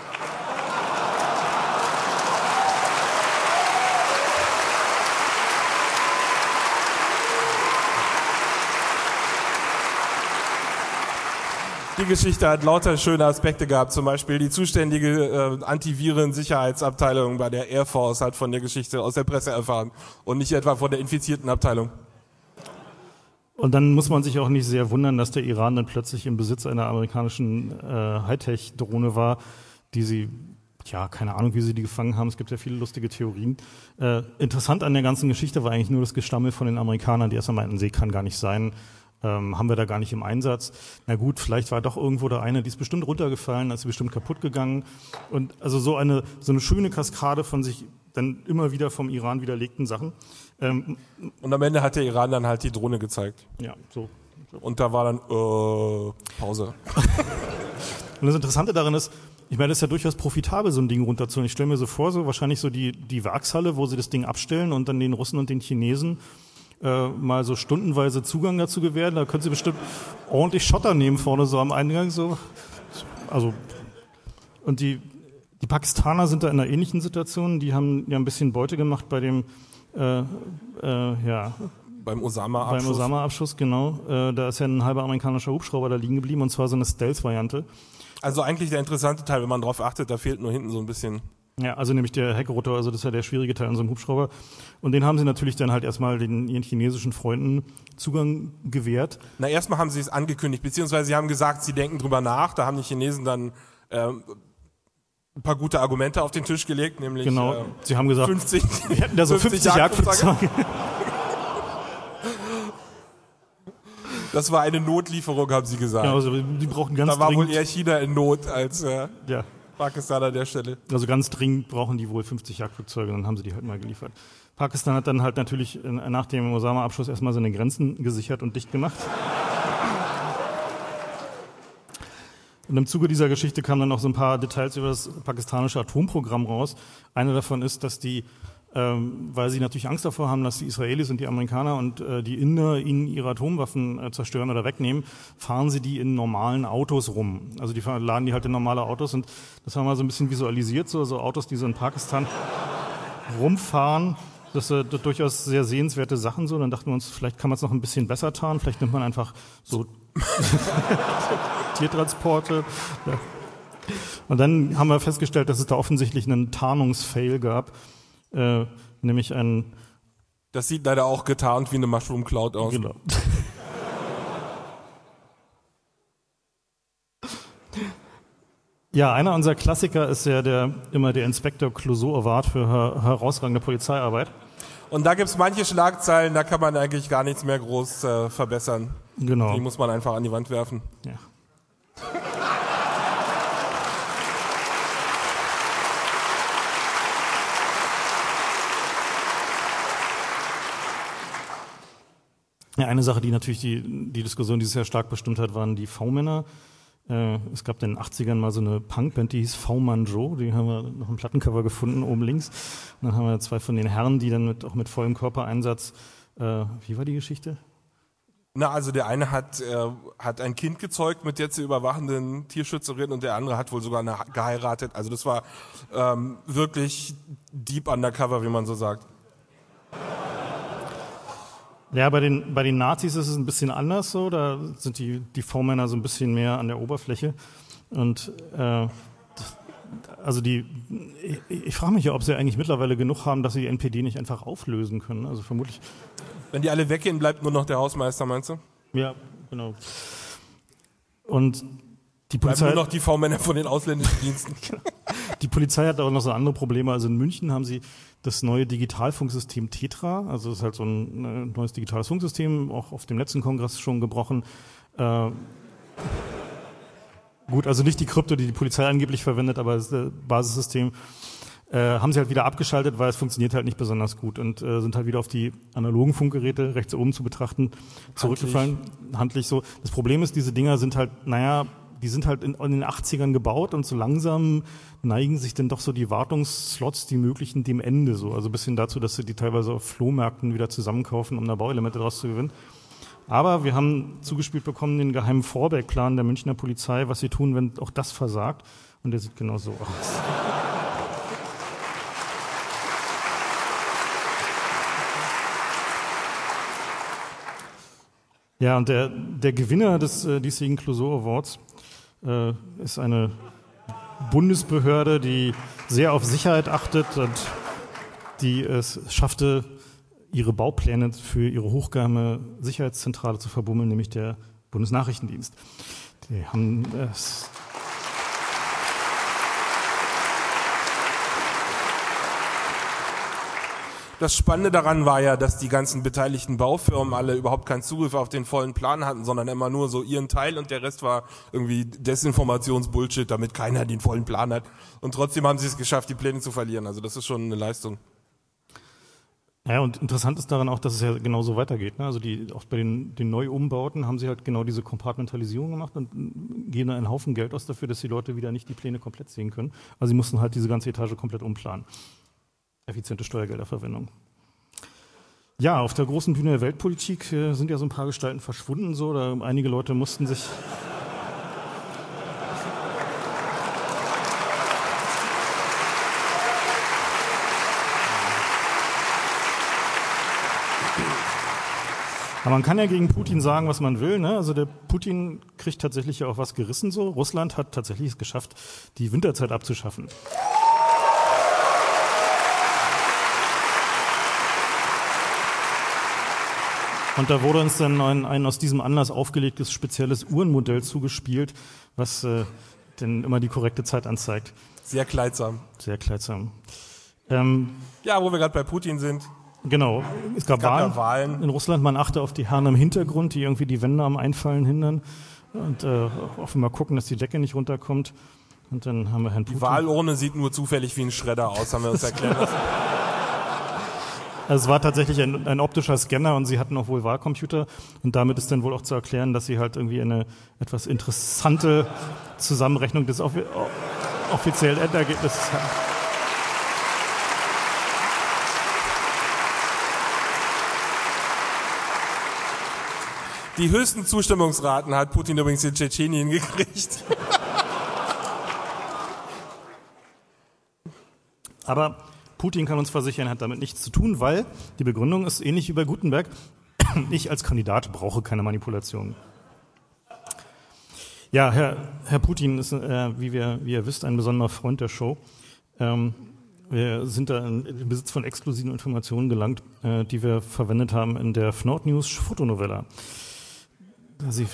Die Geschichte hat lauter schöne Aspekte gehabt. Zum Beispiel die zuständige Antiviren-Sicherheitsabteilung bei der Air Force hat von der Geschichte aus der Presse erfahren und nicht etwa von der infizierten Abteilung. Und dann muss man sich auch nicht sehr wundern, dass der Iran dann plötzlich im Besitz einer amerikanischen Hightech-Drohne war, die sie, ja, keine Ahnung, wie sie die gefangen haben. Es gibt ja viele lustige Theorien. Interessant an der ganzen Geschichte war eigentlich nur das Gestammel von den Amerikanern, die erstmal meinten, See kann gar nicht sein. Haben wir da gar nicht im Einsatz. Na gut, vielleicht war doch irgendwo da eine, die ist bestimmt runtergefallen, ist bestimmt kaputt gegangen. Und also so eine schöne Kaskade von sich dann immer wieder vom Iran widerlegten Sachen. Und am Ende hat der Iran dann halt die Drohne gezeigt. Ja, so. Und da war dann Pause. Und das Interessante daran ist, ich meine, das ist ja durchaus profitabel, so ein Ding runterzuholen. Ich stelle mir so vor, so wahrscheinlich so die Werkshalle, wo sie das Ding abstellen und dann den Russen und den Chinesen mal so stundenweise Zugang dazu gewähren. Da können sie bestimmt ordentlich Schotter nehmen vorne so am Eingang. So. Also, und die Pakistaner sind da in einer ähnlichen Situation. Die haben ja ein bisschen Beute gemacht bei dem beim Osama-Abschuss. Beim Osama-Abschuss, genau. Da ist ja ein halber amerikanischer Hubschrauber da liegen geblieben, und zwar so eine Stealth-Variante. Also eigentlich der interessante Teil, wenn man drauf achtet, da fehlt nur hinten so ein bisschen. Ja, also nämlich der Heckrotor, also das ist ja der schwierige Teil an so einem Hubschrauber. Und den haben sie natürlich dann halt erstmal ihren chinesischen Freunden Zugang gewährt. Na, erstmal haben sie es angekündigt, beziehungsweise sie haben gesagt, sie denken drüber nach. Da haben die Chinesen dann ein paar gute Argumente auf den Tisch gelegt, nämlich genau. Sie haben gesagt, 50, wir hätten da so 50 Jagdflugzeuge. Das war eine Notlieferung, haben sie gesagt. Ja, also die brauchen ganz dringend. Da war dringend, wohl eher China in Not als Pakistan an der Stelle. Also ganz dringend brauchen die wohl 50 Jagdflugzeuge, dann haben sie die halt mal geliefert. Pakistan hat dann halt natürlich nach dem Osama-Abschuss erstmal seine Grenzen gesichert und dicht gemacht. Und im Zuge dieser Geschichte kamen dann noch so ein paar Details über das pakistanische Atomprogramm raus. Eine davon ist, dass die, weil sie natürlich Angst davor haben, dass die Israelis und die Amerikaner und die Inder ihnen ihre Atomwaffen zerstören oder wegnehmen, fahren sie die in normalen Autos rum. Also die laden die halt in normale Autos, und das haben wir so ein bisschen visualisiert, so Autos, die so in Pakistan rumfahren. Das sind durchaus sehr sehenswerte Sachen so. Dann dachten wir uns, vielleicht kann man es noch ein bisschen besser tarnen. Vielleicht nimmt man einfach so Tiertransporte. Ja. Und dann haben wir festgestellt, dass es da offensichtlich einen Tarnungsfail gab. Nämlich ein... Das sieht leider auch getarnt wie eine Mushroom Cloud aus. Genau. Ja, einer unserer Klassiker ist ja immer der Inspektor Clouseau Award für herausragende Polizeiarbeit. Und da gibt's manche Schlagzeilen, da kann man eigentlich gar nichts mehr groß verbessern. Genau. Die muss man einfach an die Wand werfen. Ja. Ja, eine Sache, die natürlich die Diskussion dieses Jahr stark bestimmt hat, waren die V-Männer. Es gab in den 80ern mal so eine Punkband, die hieß V-Man Joe, die haben wir noch im Plattencover gefunden, oben links. Und dann haben wir 2 von den Herren, die dann auch mit vollem Körpereinsatz, wie war die Geschichte? Na, also der eine hat ein Kind gezeugt mit der zu überwachenden Tierschützerin und der andere hat wohl sogar geheiratet. Also das war wirklich deep undercover, wie man so sagt. Ja, bei den Nazis ist es ein bisschen anders so, da sind die V-Männer so ein bisschen mehr an der Oberfläche und also ich frage mich ja, ob sie eigentlich mittlerweile genug haben, dass sie die NPD nicht einfach auflösen können, also vermutlich. Wenn die alle weggehen, bleibt nur noch der Hausmeister, meinst du? Ja, genau. Und die Polizei... Bleiben nur noch die V-Männer von den ausländischen Diensten. Die Polizei hat auch noch so andere Probleme. Also in München haben sie das neue Digitalfunksystem Tetra, also das ist halt so ein neues digitales Funksystem, auch auf dem letzten Kongress schon gebrochen. Gut, also nicht die Krypto, die Polizei angeblich verwendet, aber das Basissystem haben sie halt wieder abgeschaltet, weil es funktioniert halt nicht besonders gut und sind halt wieder auf die analogen Funkgeräte rechts oben zu betrachten zurückgefallen. Handlich so. Das Problem ist, diese Dinger sind halt, die sind halt in den 80ern gebaut und so langsam neigen sich dann doch so die Wartungsslots, die möglichen, dem Ende so. Also bis hin dazu, dass sie die teilweise auf Flohmärkten wieder zusammenkaufen, um da Bauelemente draus zu gewinnen. Aber wir haben zugespielt bekommen den geheimen Vorbeck-Plan der Münchner Polizei, was sie tun, wenn auch das versagt. Und der sieht genau so aus. Ja, und der Gewinner des diesjährigen Clouseau Awards ist eine Bundesbehörde, die sehr auf Sicherheit achtet und die es schaffte, ihre Baupläne für ihre hochgeheime Sicherheitszentrale zu verbummeln, nämlich der Bundesnachrichtendienst. Die haben es... Das Spannende daran war ja, dass die ganzen beteiligten Baufirmen alle überhaupt keinen Zugriff auf den vollen Plan hatten, sondern immer nur so ihren Teil und der Rest war irgendwie Desinformationsbullshit, damit keiner den vollen Plan hat. Und trotzdem haben sie es geschafft, die Pläne zu verlieren. Also das ist schon eine Leistung. Ja, und interessant ist daran auch, dass es ja genauso weitergeht. Ne? Also auch bei den Neuumbauten haben sie halt genau diese Kompartmentalisierung gemacht und geben da einen Haufen Geld aus dafür, dass die Leute wieder nicht die Pläne komplett sehen können. Also sie mussten halt diese ganze Etage komplett umplanen. Effiziente Steuergelderverwendung. Ja, auf der großen Bühne der Weltpolitik sind ja so ein paar Gestalten verschwunden. So, da einige Leute mussten sich... Aber man kann ja gegen Putin sagen, was man will. Ne? Also der Putin kriegt tatsächlich ja auch was gerissen. So. Russland hat tatsächlich es geschafft, die Winterzeit abzuschaffen. Und da wurde uns dann ein aus diesem Anlass aufgelegtes spezielles Uhrenmodell zugespielt, was denn immer die korrekte Zeit anzeigt. Sehr kleidsam. Sehr kleidsam. Ja, wo wir gerade bei Putin sind. Genau, es gab Wahlen in Russland. Man achte auf die Herren im Hintergrund, die irgendwie die Wände am Einfallen hindern und offenbar gucken, dass die Decke nicht runterkommt. Und dann haben wir Herrn Putin. Die Wahlurne sieht nur zufällig wie ein Schredder aus, haben wir uns erklärt lassen. Also es war tatsächlich ein optischer Scanner und sie hatten auch wohl Wahlcomputer und damit ist dann wohl auch zu erklären, dass sie halt irgendwie eine etwas interessante Zusammenrechnung des offiziellen Endergebnisses haben. Die höchsten Zustimmungsraten hat Putin übrigens in Tschetschenien gekriegt. Aber Putin kann uns versichern, er hat damit nichts zu tun, weil die Begründung ist ähnlich wie bei Gutenberg. Ich als Kandidat brauche keine Manipulation. Ja, Herr Putin ist, wie ihr wisst, ein besonderer Freund der Show. Wir sind da in den Besitz von exklusiven Informationen gelangt, die wir verwendet haben in der Fnord News Fotonovella. Sie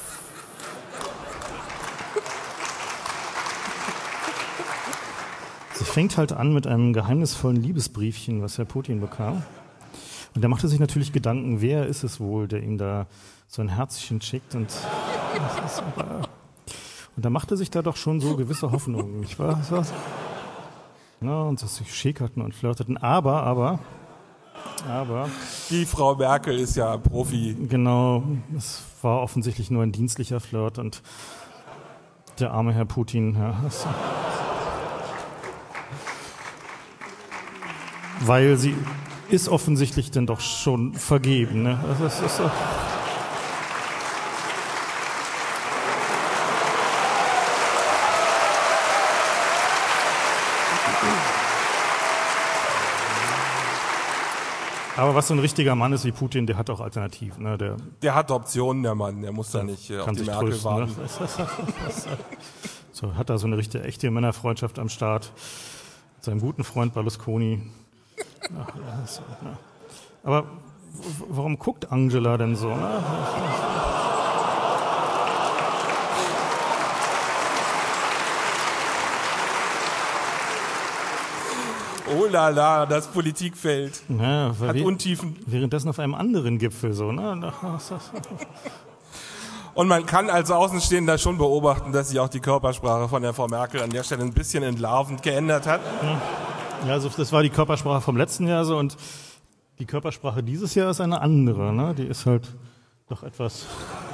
fängt halt an mit einem geheimnisvollen Liebesbriefchen, was Herr Putin bekam. Und er machte sich natürlich Gedanken, wer ist es wohl, der ihm da so ein Herzchen schickt. Und da machte sich da doch schon so gewisse Hoffnungen, nicht wahr? Ja, und dass sie schäkerten und flirteten. Aber... Die Frau Merkel ist ja Profi. Genau, es war offensichtlich nur ein dienstlicher Flirt und Der arme Herr Putin, ja. Weil sie ist offensichtlich dann doch schon vergeben, ne? Das ist so. Aber was so ein richtiger Mann ist wie Putin, der hat auch Alternativen. Ne? Der hat Optionen, der Mann. Der muss da nicht auf die Merkel trösten, warten. Ne? So, hat da so eine richtige, echte Männerfreundschaft am Start. Mit seinem guten Freund Berlusconi. Ach, ja, so, ne? Aber warum guckt Angela denn so? Ne? Oh la la, das Politikfeld ja, hat Untiefen. Währenddessen auf einem anderen Gipfel so, ne? Und man kann als Außenstehender schon beobachten, dass sich auch die Körpersprache von der Frau Merkel an der Stelle ein bisschen entlarvend geändert hat. Ja, also das war die Körpersprache vom letzten Jahr so und die Körpersprache dieses Jahr ist eine andere, ne? Die ist halt doch etwas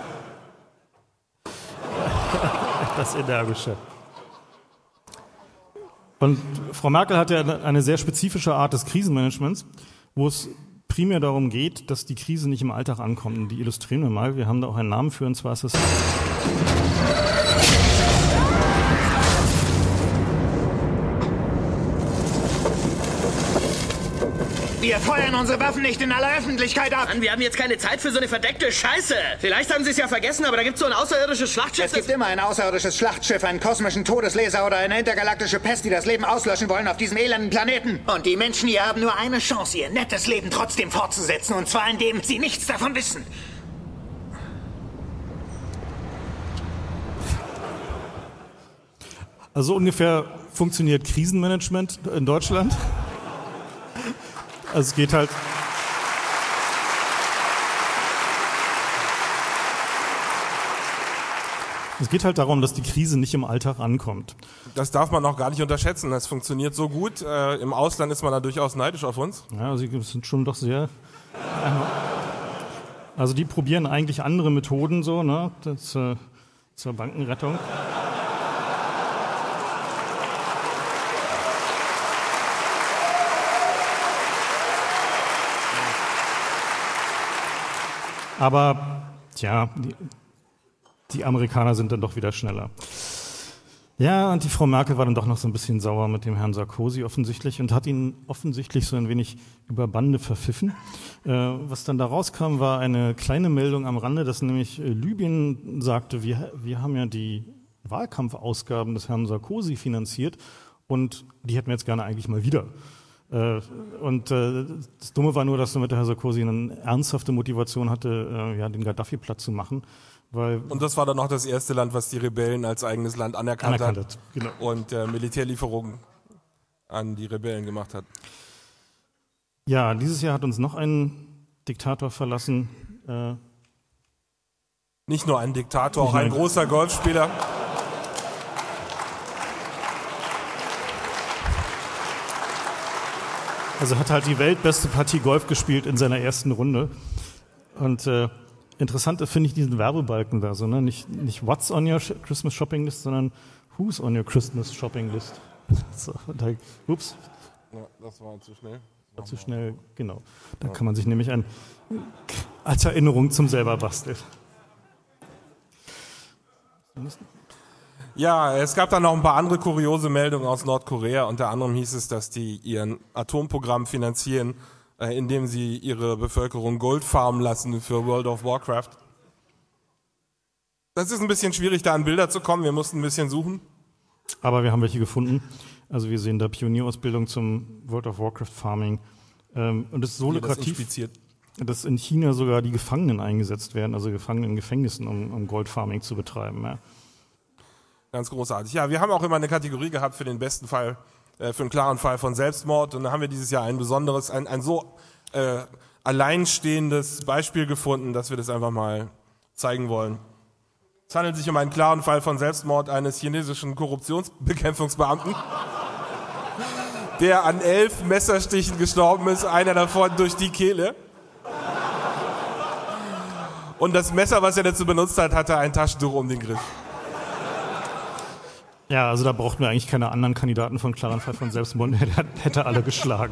energischer. Und Frau Merkel hat ja eine sehr spezifische Art des Krisenmanagements, wo es primär darum geht, dass die Krise nicht im Alltag ankommt. Und die illustrieren wir mal. Wir haben da auch einen Namen für, und zwar ist es... Wir feuern unsere Waffen nicht in aller Öffentlichkeit ab. Mann, wir haben jetzt keine Zeit für so eine verdeckte Scheiße. Vielleicht haben Sie es ja vergessen, aber da gibt's so ein außerirdisches Schlachtschiff. Es gibt immer ein außerirdisches Schlachtschiff, einen kosmischen Todesleser oder eine intergalaktische Pest, die das Leben auslöschen wollen auf diesem elenden Planeten. Und die Menschen hier haben nur eine Chance, ihr nettes Leben trotzdem fortzusetzen. Und zwar indem sie nichts davon wissen. Also ungefähr funktioniert Krisenmanagement in Deutschland. Also es geht halt... Es geht halt darum, dass die Krise nicht im Alltag ankommt. Das darf man auch gar nicht unterschätzen. Das funktioniert so gut. Im Ausland ist man da durchaus neidisch auf uns. Ja, sie sind schon doch sehr... Also die probieren eigentlich andere Methoden so, ne? Zur Bankenrettung. Aber, tja, die Amerikaner sind dann doch wieder schneller. Ja, und die Frau Merkel war dann doch noch so ein bisschen sauer mit dem Herrn Sarkozy offensichtlich und hat ihn offensichtlich so ein wenig über Bande verpfiffen. Was dann da rauskam, war eine kleine Meldung am Rande, dass nämlich Libyen sagte, wir haben ja die Wahlkampfausgaben des Herrn Sarkozy finanziert und die hätten wir jetzt gerne eigentlich mal wieder. Und das Dumme war nur, dass damit der Herr Sarkozy eine ernsthafte Motivation hatte, den Gaddafi platt zu machen. Und das war dann noch das erste Land, was die Rebellen als eigenes Land anerkannt hat. Genau. Und Militärlieferungen an die Rebellen gemacht hat. Ja, dieses Jahr hat uns noch ein Diktator verlassen. Nicht nur ein Diktator, auch ein großer Golfspieler. Also hat halt die weltbeste Partie Golf gespielt in seiner ersten Runde. Und interessant finde ich diesen Werbebalken da so, ne? Nicht what's on your Christmas Shopping List, sondern who's on your Christmas Shopping List. So, ups. Ja, das war zu schnell. Zu schnell, genau. Da kann man sich nämlich als Erinnerung zum selber basteln. Ja, es gab dann noch ein paar andere kuriose Meldungen aus Nordkorea. Unter anderem hieß es, dass die ihren Atomprogramm finanzieren, indem sie ihre Bevölkerung Gold farmen lassen für World of Warcraft. Das ist ein bisschen schwierig, da an Bilder zu kommen. Wir mussten ein bisschen suchen. Aber wir haben welche gefunden. Also wir sehen da Pionierausbildung zum World of Warcraft Farming. Und es ist so lukrativ, dass in China sogar die Gefangenen eingesetzt werden, also Gefangene in Gefängnissen, um Goldfarming zu betreiben. Ja. Ganz großartig. Ja, wir haben auch immer eine Kategorie gehabt für den besten Fall, für einen klaren Fall von Selbstmord. Und da haben wir dieses Jahr ein besonderes, ein so alleinstehendes Beispiel gefunden, dass wir das einfach mal zeigen wollen. Es handelt sich um einen klaren Fall von Selbstmord eines chinesischen Korruptionsbekämpfungsbeamten, der an 11 Messerstichen gestorben ist, einer davon durch die Kehle. Und das Messer, was er dazu benutzt hat, hatte ein Taschentuch um den Griff. Ja, also da brauchten wir eigentlich keine anderen Kandidaten von klaren Fall von Selbstmord, der hätte alle geschlagen.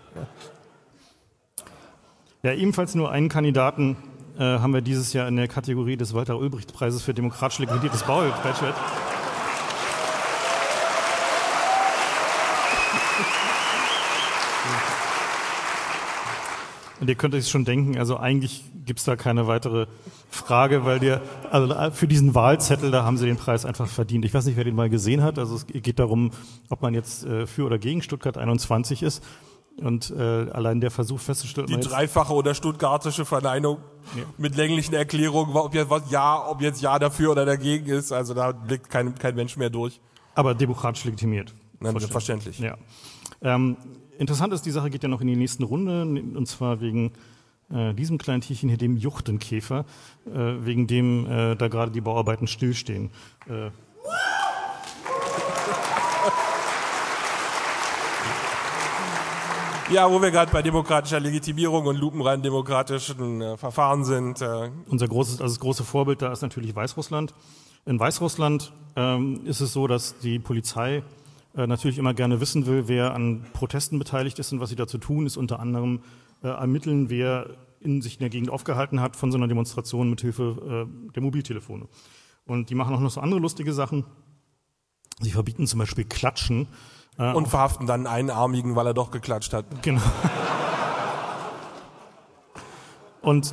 Ja, ebenfalls nur einen Kandidaten haben wir dieses Jahr in der Kategorie des Walter-Ulbricht-Preises für demokratisch legitimiertes Bauwerk. Und ihr könnt euch schon denken, also eigentlich gibt es da keine weitere Frage, weil also für diesen Wahlzettel, da haben sie den Preis einfach verdient. Ich weiß nicht, wer den mal gesehen hat. Also es geht darum, ob man jetzt für oder gegen Stuttgart 21 ist. Und allein der Versuch festzustellen... Die dreifache oder stuttgartische Verneinung mit länglichen Erklärungen, ob jetzt ja dafür oder dagegen ist. Also da blickt kein Mensch mehr durch. Aber demokratisch legitimiert. Verständlich. Ja. Interessant ist, die Sache geht ja noch in die nächste Runde, und zwar wegen diesem kleinen Tierchen hier, dem Juchtenkäfer, wegen dem da gerade die Bauarbeiten stillstehen. Ja, wo wir gerade bei demokratischer Legitimierung und lupenrein demokratischen Verfahren sind. Das große Vorbild da ist natürlich Weißrussland. In Weißrussland ist es so, dass die Polizei natürlich immer gerne wissen will, wer an Protesten beteiligt ist und was sie dazu tun, ist unter anderem ermitteln, wer sich in der Gegend aufgehalten hat von so einer Demonstration mit Hilfe der Mobiltelefone. Und die machen auch noch so andere lustige Sachen. Sie verbieten zum Beispiel Klatschen. Und verhaften dann einen Einarmigen, weil er doch geklatscht hat. Genau. Und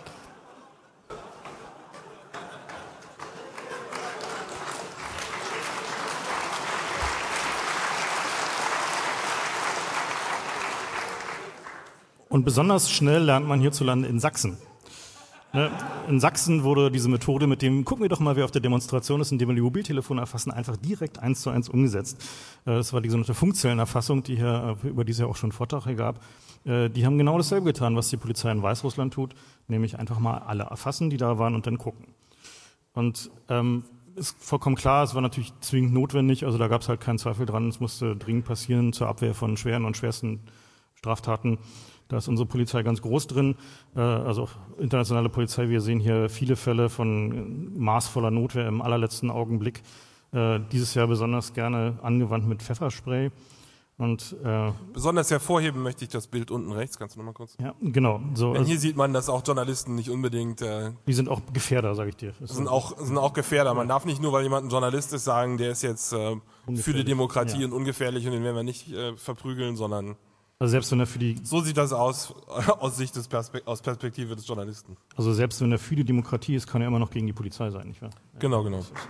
besonders schnell lernt man hierzulande in Sachsen. In Sachsen wurde diese Methode mit dem, gucken wir doch mal, wer auf der Demonstration ist, indem wir die Mobiltelefone erfassen, einfach direkt 1:1 umgesetzt. Das war die sogenannte Funkzellenerfassung, über die es ja auch schon Vorträge gab. Die haben genau dasselbe getan, was die Polizei in Weißrussland tut, nämlich einfach mal alle erfassen, die da waren, und dann gucken. Und ist vollkommen klar, es war natürlich zwingend notwendig, also da gab es halt keinen Zweifel dran, es musste dringend passieren zur Abwehr von schweren und schwersten Straftaten. Da ist unsere Polizei ganz groß drin, also internationale Polizei. Wir sehen hier viele Fälle von maßvoller Notwehr im allerletzten Augenblick. Dieses Jahr besonders gerne angewandt mit Pfefferspray. Und besonders hervorheben möchte ich das Bild unten rechts. Kannst du noch mal kurz? Ja, genau. So, denn hier sieht man, dass auch Journalisten nicht unbedingt... die sind auch Gefährder, sage ich dir. Sind auch Gefährder. Man darf nicht nur, weil jemand ein Journalist ist, sagen, der ist jetzt für die Demokratie und ungefährlich und den werden wir nicht verprügeln, sondern... Also selbst wenn er für die... So sieht das aus Sicht aus Perspektive des Journalisten. Also selbst wenn er für die Demokratie ist, kann er immer noch gegen die Polizei sein, nicht wahr? Genau.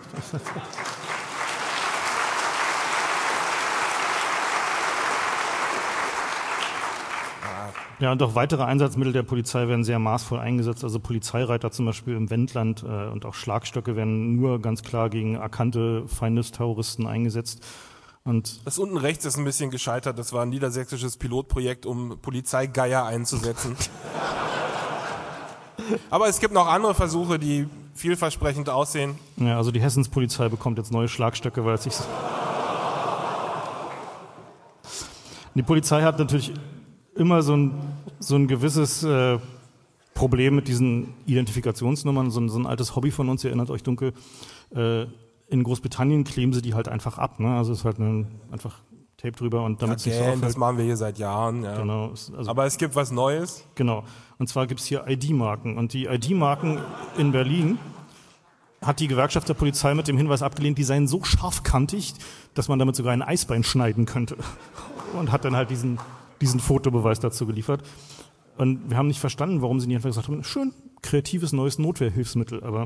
Ja, und auch weitere Einsatzmittel der Polizei werden sehr maßvoll eingesetzt. Also Polizeireiter zum Beispiel im Wendland und auch Schlagstöcke werden nur ganz klar gegen erkannte Feindesterroristen eingesetzt. Und das unten rechts ist ein bisschen gescheitert. Das war ein niedersächsisches Pilotprojekt, um Polizeigeier einzusetzen. Aber es gibt noch andere Versuche, die vielversprechend aussehen. Ja, also die Hessenspolizei bekommt jetzt neue Schlagstöcke, weil es sich... Die Polizei hat natürlich immer so ein gewisses Problem mit diesen Identifikationsnummern, so ein altes Hobby von uns, ihr erinnert euch dunkel. In Großbritannien kleben sie die halt einfach ab, ne? Also es ist halt einfach Tape drüber und damit es nicht so auffällt. Das machen wir hier seit Jahren. Ja. Genau. Also, aber es gibt was Neues. Genau. Und zwar gibt es hier ID-Marken. Und die ID-Marken in Berlin hat die Gewerkschaft der Polizei mit dem Hinweis abgelehnt, die seien so scharfkantig, dass man damit sogar ein Eisbein schneiden könnte. Und hat dann halt diesen Fotobeweis dazu geliefert. Und wir haben nicht verstanden, warum sie nicht einfach gesagt haben, schön, kreatives neues Notwehrhilfsmittel, aber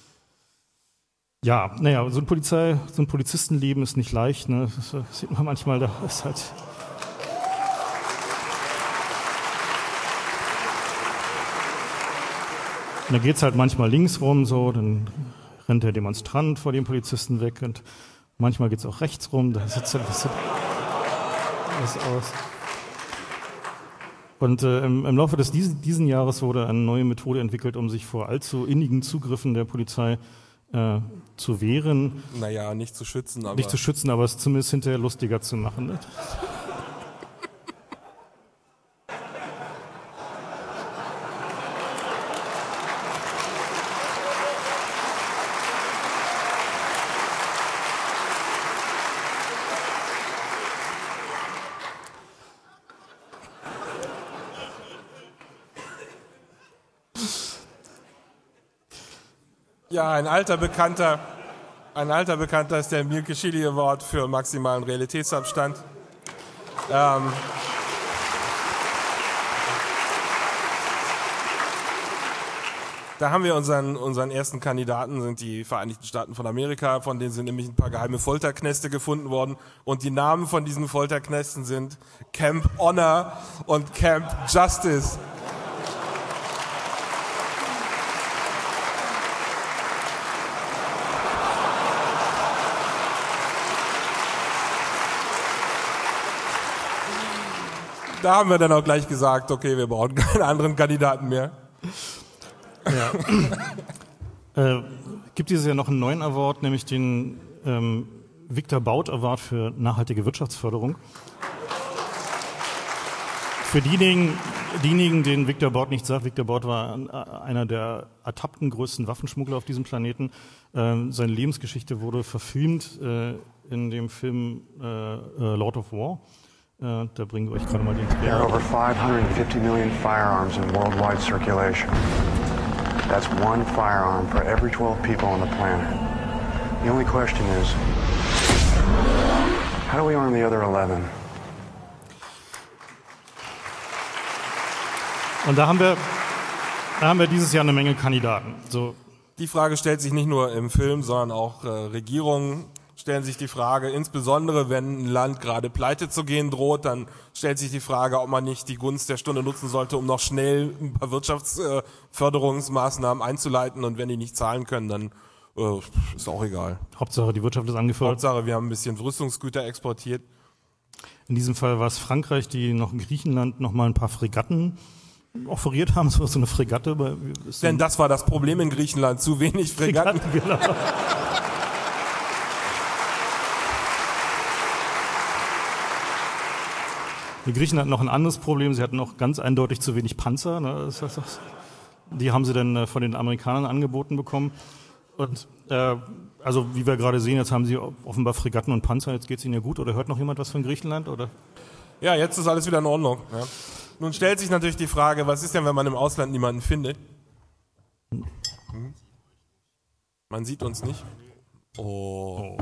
ja, naja, so ein Polizistenleben ist nicht leicht, ne? Das sieht man manchmal, da ist halt... Da geht's halt manchmal links rum, so, dann rennt der Demonstrant vor dem Polizisten weg und manchmal geht's auch rechts rum, da sitzt er was aus. Und im Laufe diesen Jahres wurde eine neue Methode entwickelt, um sich vor allzu innigen Zugriffen der Polizei zu wehren. Naja, nicht zu schützen, aber es zumindest hinterher lustiger zu machen. Ne? Ja, ein alter Bekannter ist der Mirke Schilly Award für maximalen Realitätsabstand. Da haben wir unseren ersten Kandidaten, sind die Vereinigten Staaten von Amerika, von denen sind nämlich ein paar geheime Folterknäste gefunden worden. Und die Namen von diesen Folterknästen sind Camp Honor und Camp Justice. Da haben wir dann auch gleich gesagt, okay, wir brauchen keinen anderen Kandidaten mehr. Ja. Gibt dieses Jahr noch einen neuen Award, nämlich den Victor Baut Award für nachhaltige Wirtschaftsförderung. Für diejenigen, denen Victor Baut nicht sagt, Victor Baut war einer der ertappten größten Waffenschmuggler auf diesem Planeten. Seine Lebensgeschichte wurde verfilmt in dem Film Lord of War. Da bringen wir euch gerade mal den Trailer. There are over 550 million firearms in worldwide circulation. That's one firearm for every 12 people on the planet. The only question is, how do we arm the other 11? Und da haben wir dieses Jahr eine Menge Kandidaten. So. Die Frage stellt sich nicht nur im Film, sondern auch Regierungen stellen sich die Frage, insbesondere wenn ein Land gerade pleite zu gehen droht, dann stellt sich die Frage, ob man nicht die Gunst der Stunde nutzen sollte, um noch schnell ein paar Wirtschaftsförderungsmaßnahmen einzuleiten, und wenn die nicht zahlen können, dann ist auch egal. Hauptsache die Wirtschaft ist angefeuert. Hauptsache wir haben ein bisschen Rüstungsgüter exportiert. In diesem Fall war es Frankreich, die noch in Griechenland noch mal ein paar Fregatten offeriert haben. So eine Fregatte. Denn das war das Problem in Griechenland, zu wenig Fregatten. Genau. Die Griechen hatten noch ein anderes Problem. Sie hatten auch ganz eindeutig zu wenig Panzer. Ne? Die haben sie dann von den Amerikanern angeboten bekommen. Und also wie wir gerade sehen, jetzt haben sie offenbar Fregatten und Panzer. Jetzt geht es ihnen ja gut. Oder hört noch jemand was von Griechenland? Oder? Ja, jetzt ist alles wieder in Ordnung. Ja. Nun stellt sich natürlich die Frage, was ist denn, wenn man im Ausland niemanden findet? Man sieht uns nicht. Oh.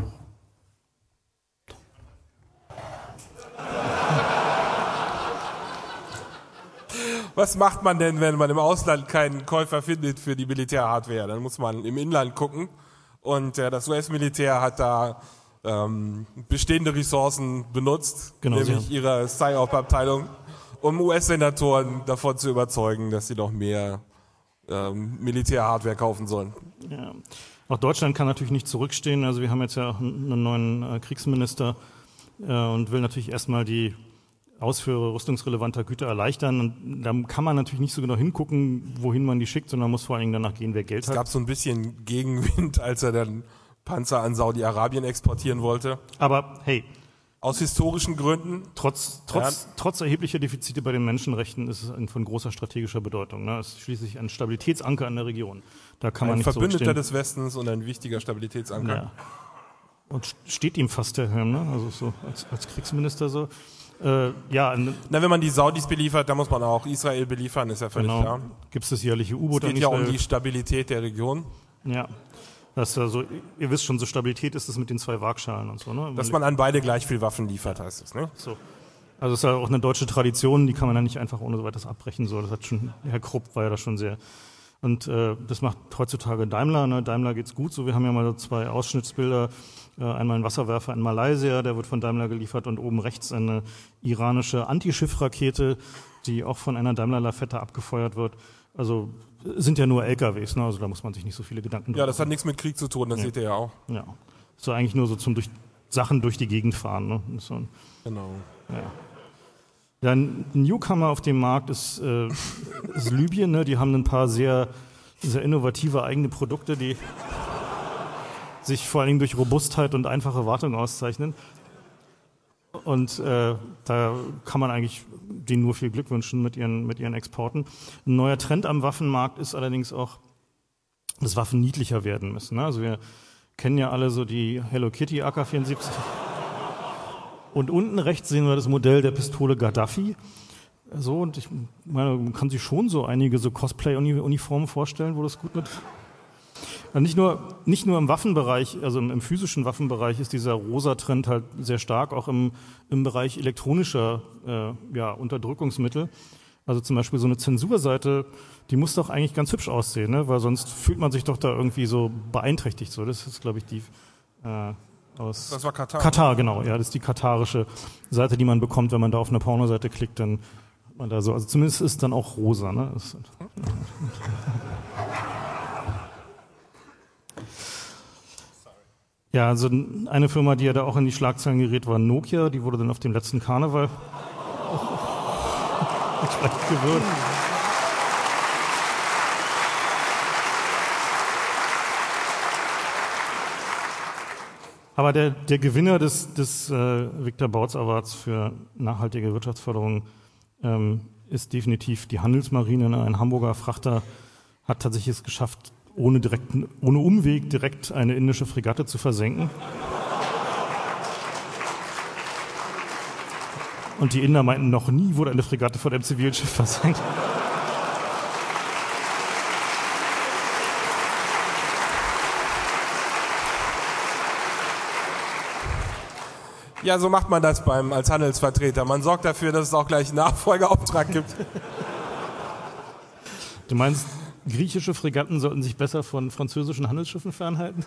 Was macht man denn, wenn man im Ausland keinen Käufer findet für die Militärhardware? Dann muss man im Inland gucken. Und das US-Militär hat da bestehende Ressourcen benutzt, genau, nämlich ihre PSYOP-Abteilung, um US-Senatoren davon zu überzeugen, dass sie noch mehr Militärhardware kaufen sollen. Ja. Auch Deutschland kann natürlich nicht zurückstehen. Also wir haben jetzt ja einen neuen Kriegsminister und will natürlich erstmal die Ausfuhr rüstungsrelevanter Güter erleichtern. Und da kann man natürlich nicht so genau hingucken, wohin man die schickt, sondern muss vor allen Dingen danach gehen, wer Geld hat. Es gab so ein bisschen Gegenwind, als er dann Panzer an Saudi-Arabien exportieren wollte. Aber hey, aus historischen Gründen. Trotz erheblicher Defizite bei den Menschenrechten ist es von großer strategischer Bedeutung. Ne? Es ist schließlich ein Stabilitätsanker in der Region. Da kann man nicht zurückstehen. Ein Verbündeter des Westens und ein wichtiger Stabilitätsanker. Ja. Und steht ihm fast der Helm, ne? Also so als Kriegsminister so. Ja. Wenn man die Saudis beliefert, dann muss man auch Israel beliefern, ist ja völlig klar. Gibt es das jährliche U-Boot? Es geht ja um die Stabilität der Region. Ja. Das ist also, ihr wisst schon, so Stabilität ist es mit den 2 Waagschalen und so. Ne? Dass man an beide gleich viel Waffen liefert, heißt es. Ne? So. Also es ist ja auch eine deutsche Tradition, die kann man ja nicht einfach ohne so weiteres abbrechen. So. Das hat schon, Herr Krupp war ja da schon sehr. Und das macht heutzutage Daimler. Ne? Daimler geht's gut. So, wir haben ja mal so 2 Ausschnittsbilder. Einmal ein Wasserwerfer in Malaysia, der wird von Daimler geliefert, und oben rechts eine iranische Antischiffrakete, die auch von einer Daimler-Lafette abgefeuert wird. Also sind ja nur LKWs, ne? Also da muss man sich nicht so viele Gedanken Ja, das hat nichts mit Krieg zu tun, das seht ihr ja auch. Ja, so eigentlich nur so zum Sachen durch die Gegend fahren. Ne? So, genau. Ja, ein Newcomer auf dem Markt ist Libyen. Ne? Die haben ein paar sehr, sehr innovative eigene Produkte, die sich vor allen Dingen durch Robustheit und einfache Wartung auszeichnen. Und da kann man eigentlich denen nur viel Glück wünschen mit ihren Exporten. Ein neuer Trend am Waffenmarkt ist allerdings auch, dass Waffen niedlicher werden müssen. Ne? Also wir kennen ja alle so die Hello Kitty AK-74. Und unten rechts sehen wir das Modell der Pistole Gaddafi. So, und ich meine, man kann sich schon so einige so Cosplay-Uniformen vorstellen, wo das gut mit... Nicht nur im Waffenbereich, also im physischen Waffenbereich ist dieser rosa Trend halt sehr stark, auch im Bereich elektronischer Unterdrückungsmittel. Also zum Beispiel so eine Zensurseite, die muss doch eigentlich ganz hübsch aussehen, ne? Weil sonst fühlt man sich doch da irgendwie so beeinträchtigt. So, das ist, glaube ich, die aus das war Katar. Katar, genau. Ja, das ist die katarische Seite, die man bekommt, wenn man da auf eine Pornoseite klickt, dann hat man da so. Also zumindest ist es dann auch rosa, ne? Ja, also eine Firma, die ja da auch in die Schlagzeilen gerät, war Nokia. Die wurde dann auf dem letzten Karneval entsprechend gewürdigt. Aber der Gewinner des Victor Bautz Awards für nachhaltige Wirtschaftsförderung ist definitiv die Handelsmarine. Ein Hamburger Frachter hat tatsächlich es geschafft, ohne Umweg direkt eine indische Fregatte zu versenken. Und die Inder meinten, noch nie wurde eine Fregatte von einem Zivilschiff versenkt. Ja, so macht man das als Handelsvertreter. Man sorgt dafür, dass es auch gleich einen Nachfolgeauftrag gibt. Du meinst, griechische Fregatten sollten sich besser von französischen Handelsschiffen fernhalten?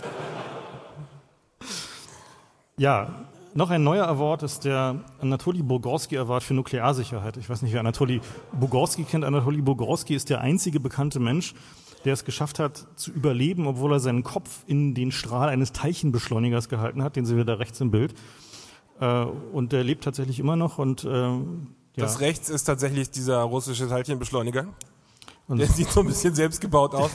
Ja, noch ein neuer Award ist der Anatoli Bugorski Award für Nuklearsicherheit. Ich weiß nicht, wer Anatoli Bugorski kennt. Anatoli Bugorski ist der einzige bekannte Mensch, der es geschafft hat, zu überleben, obwohl er seinen Kopf in den Strahl eines Teilchenbeschleunigers gehalten hat. Den sehen wir da rechts im Bild. Und der lebt tatsächlich immer noch. Und das rechts ist tatsächlich dieser russische Teilchenbeschleuniger. Und der sieht so ein bisschen selbstgebaut aus.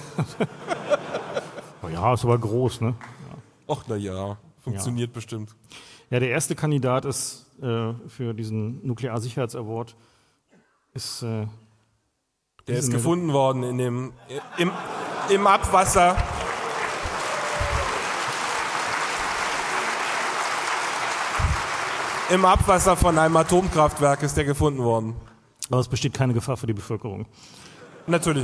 Ja, ist aber groß, ne? Och, na ja, funktioniert bestimmt. Ja, der erste Kandidat ist für diesen Nuklearsicherheitsaward ist der ist gefunden worden im Abwasser. Im Abwasser von einem Atomkraftwerk ist der gefunden worden. Aber es besteht keine Gefahr für die Bevölkerung. Natürlich.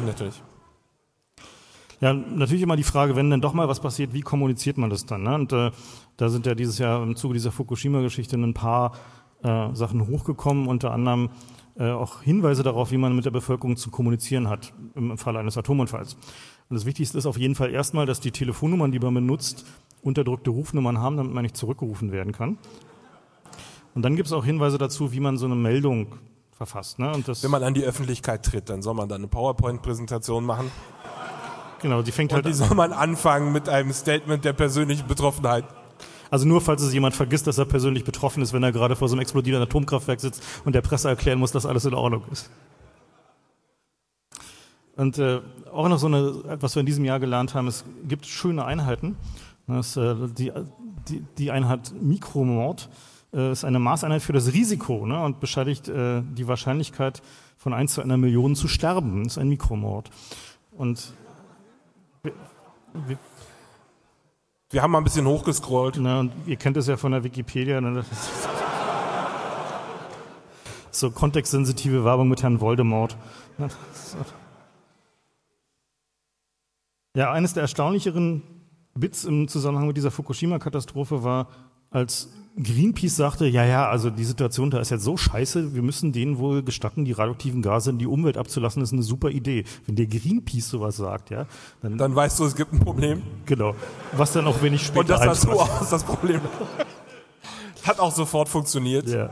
Ja, natürlich immer die Frage, wenn denn doch mal was passiert, wie kommuniziert man das dann? Ne? Und da sind ja dieses Jahr im Zuge dieser Fukushima-Geschichte ein paar Sachen hochgekommen, unter anderem auch Hinweise darauf, wie man mit der Bevölkerung zu kommunizieren hat im Falle eines Atomunfalls. Und das Wichtigste ist auf jeden Fall erstmal, dass die Telefonnummern, die man benutzt, unterdrückte Rufnummern haben, damit man nicht zurückgerufen werden kann. Und dann gibt es auch Hinweise dazu, wie man so eine Meldung verfasst. Ne? Und wenn man an die Öffentlichkeit tritt, dann soll man da eine PowerPoint-Präsentation machen. Genau, die fängt halt an. Und die soll man anfangen mit einem Statement der persönlichen Betroffenheit. Also nur, falls es jemand vergisst, dass er persönlich betroffen ist, wenn er gerade vor so einem explodierenden Atomkraftwerk sitzt und der Presse erklären muss, dass alles in Ordnung ist. Und auch noch was wir in diesem Jahr gelernt haben, es gibt schöne Einheiten. Das, die Einheit Mikromord ist eine Maßeinheit für das Risiko, ne, und bescheinigt die Wahrscheinlichkeit von 1 zu 1 Million zu sterben. Das ist ein Mikromord. Und wir haben mal ein bisschen hochgescrollt. Na, und ihr kennt es ja von der Wikipedia. Ne? So kontextsensitive Werbung mit Herrn Voldemort. Ja, eines der erstaunlicheren Bits im Zusammenhang mit dieser Fukushima-Katastrophe war, als Greenpeace sagte, also die Situation da ist jetzt so scheiße, wir müssen denen wohl gestatten, die radioaktiven Gase in die Umwelt abzulassen, das ist eine super Idee. Wenn der Greenpeace sowas sagt, ja, dann weißt du, es gibt ein Problem. Genau. Was dann auch wenig später und das sah so aus, das Problem. Hat auch sofort funktioniert. Ja.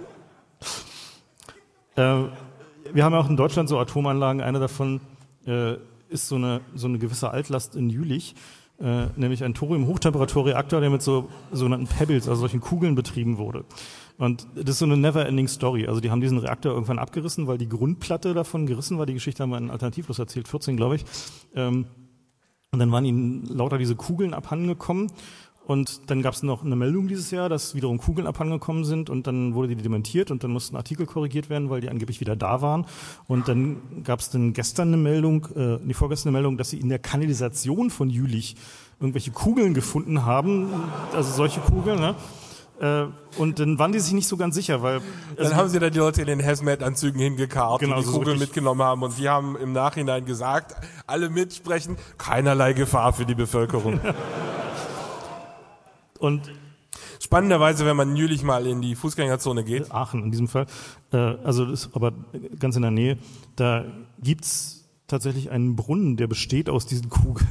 Wir haben ja auch in Deutschland so Atomanlagen. Eine davon ist so eine gewisse Altlast in Jülich. Nämlich ein Thorium-Hochtemperaturreaktor, der mit sogenannten Pebbles, also solchen Kugeln betrieben wurde. Und das ist so eine never-ending Story. Also die haben diesen Reaktor irgendwann abgerissen, weil die Grundplatte davon gerissen war. Die Geschichte haben wir in Alternativlos erzählt, 14, glaube ich. Und dann waren ihnen lauter diese Kugeln abhandengekommen. Und dann gab es noch eine Meldung dieses Jahr, dass wiederum Kugeln abhandengekommen sind. Und dann wurde die dementiert und dann mussten Artikel korrigiert werden, weil die angeblich wieder da waren. Und dann gab es dann vorgestern eine Meldung, dass sie in der Kanalisation von Jülich irgendwelche Kugeln gefunden haben. Also solche Kugeln, ne? Und dann waren die sich nicht so ganz sicher, weil... Dann haben sie da die Leute in den Hazmat-Anzügen hingekarrt, genau, die die Kugeln mitgenommen haben und die haben im Nachhinein gesagt, alle mitsprechen, keinerlei Gefahr für die Bevölkerung. Und spannenderweise, wenn man Jülich mal in die Fußgängerzone geht. Aachen in diesem Fall, also das ist aber ganz in der Nähe, da gibt's tatsächlich einen Brunnen, der besteht aus diesen Kugeln.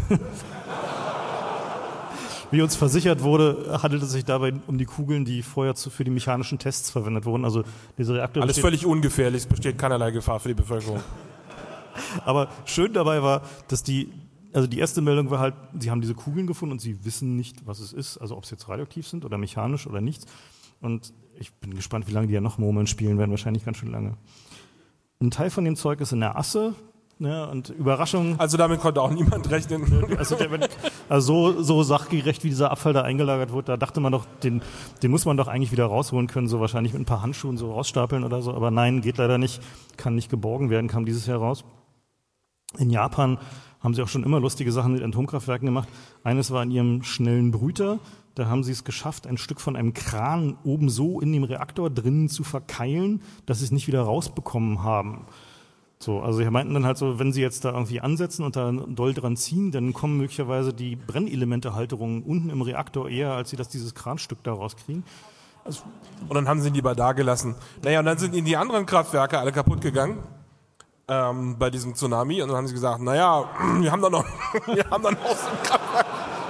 Wie uns versichert wurde, handelt es sich dabei um die Kugeln, die vorher für die mechanischen Tests verwendet wurden. Also dieser Reaktor alles völlig ungefährlich, es besteht keinerlei Gefahr für die Bevölkerung. Aber schön dabei war, dass die erste Meldung war halt, sie haben diese Kugeln gefunden und sie wissen nicht, was es ist, also ob es jetzt radioaktiv sind oder mechanisch oder nichts. Und ich bin gespannt, wie lange die ja noch Murmeln spielen werden, wahrscheinlich ganz schön lange. Ein Teil von dem Zeug ist in der Asse. Ja, und Überraschung. Also damit konnte auch niemand rechnen. Also so sachgerecht, wie dieser Abfall da eingelagert wurde, da dachte man doch, den muss man doch eigentlich wieder rausholen können, so wahrscheinlich mit ein paar Handschuhen so rausstapeln oder so. Aber nein, geht leider nicht, kann nicht geborgen werden, kam dieses Jahr raus. In Japan haben sie auch schon immer lustige Sachen mit Atomkraftwerken gemacht. Eines war in ihrem schnellen Brüter. Da haben sie es geschafft, ein Stück von einem Kran oben so in dem Reaktor drinnen zu verkeilen, dass sie es nicht wieder rausbekommen haben. So, also sie meinten dann halt so, wenn sie jetzt da irgendwie ansetzen und da doll dran ziehen, dann kommen möglicherweise die Brennelementehalterungen unten im Reaktor eher, als sie dieses Kranstück da rauskriegen. Also und dann haben sie ihn lieber da gelassen. Naja, und dann sind ihnen die anderen Kraftwerke alle kaputt gegangen bei diesem Tsunami. Und dann haben sie gesagt, naja, wir haben da noch so ein Kraftwerk.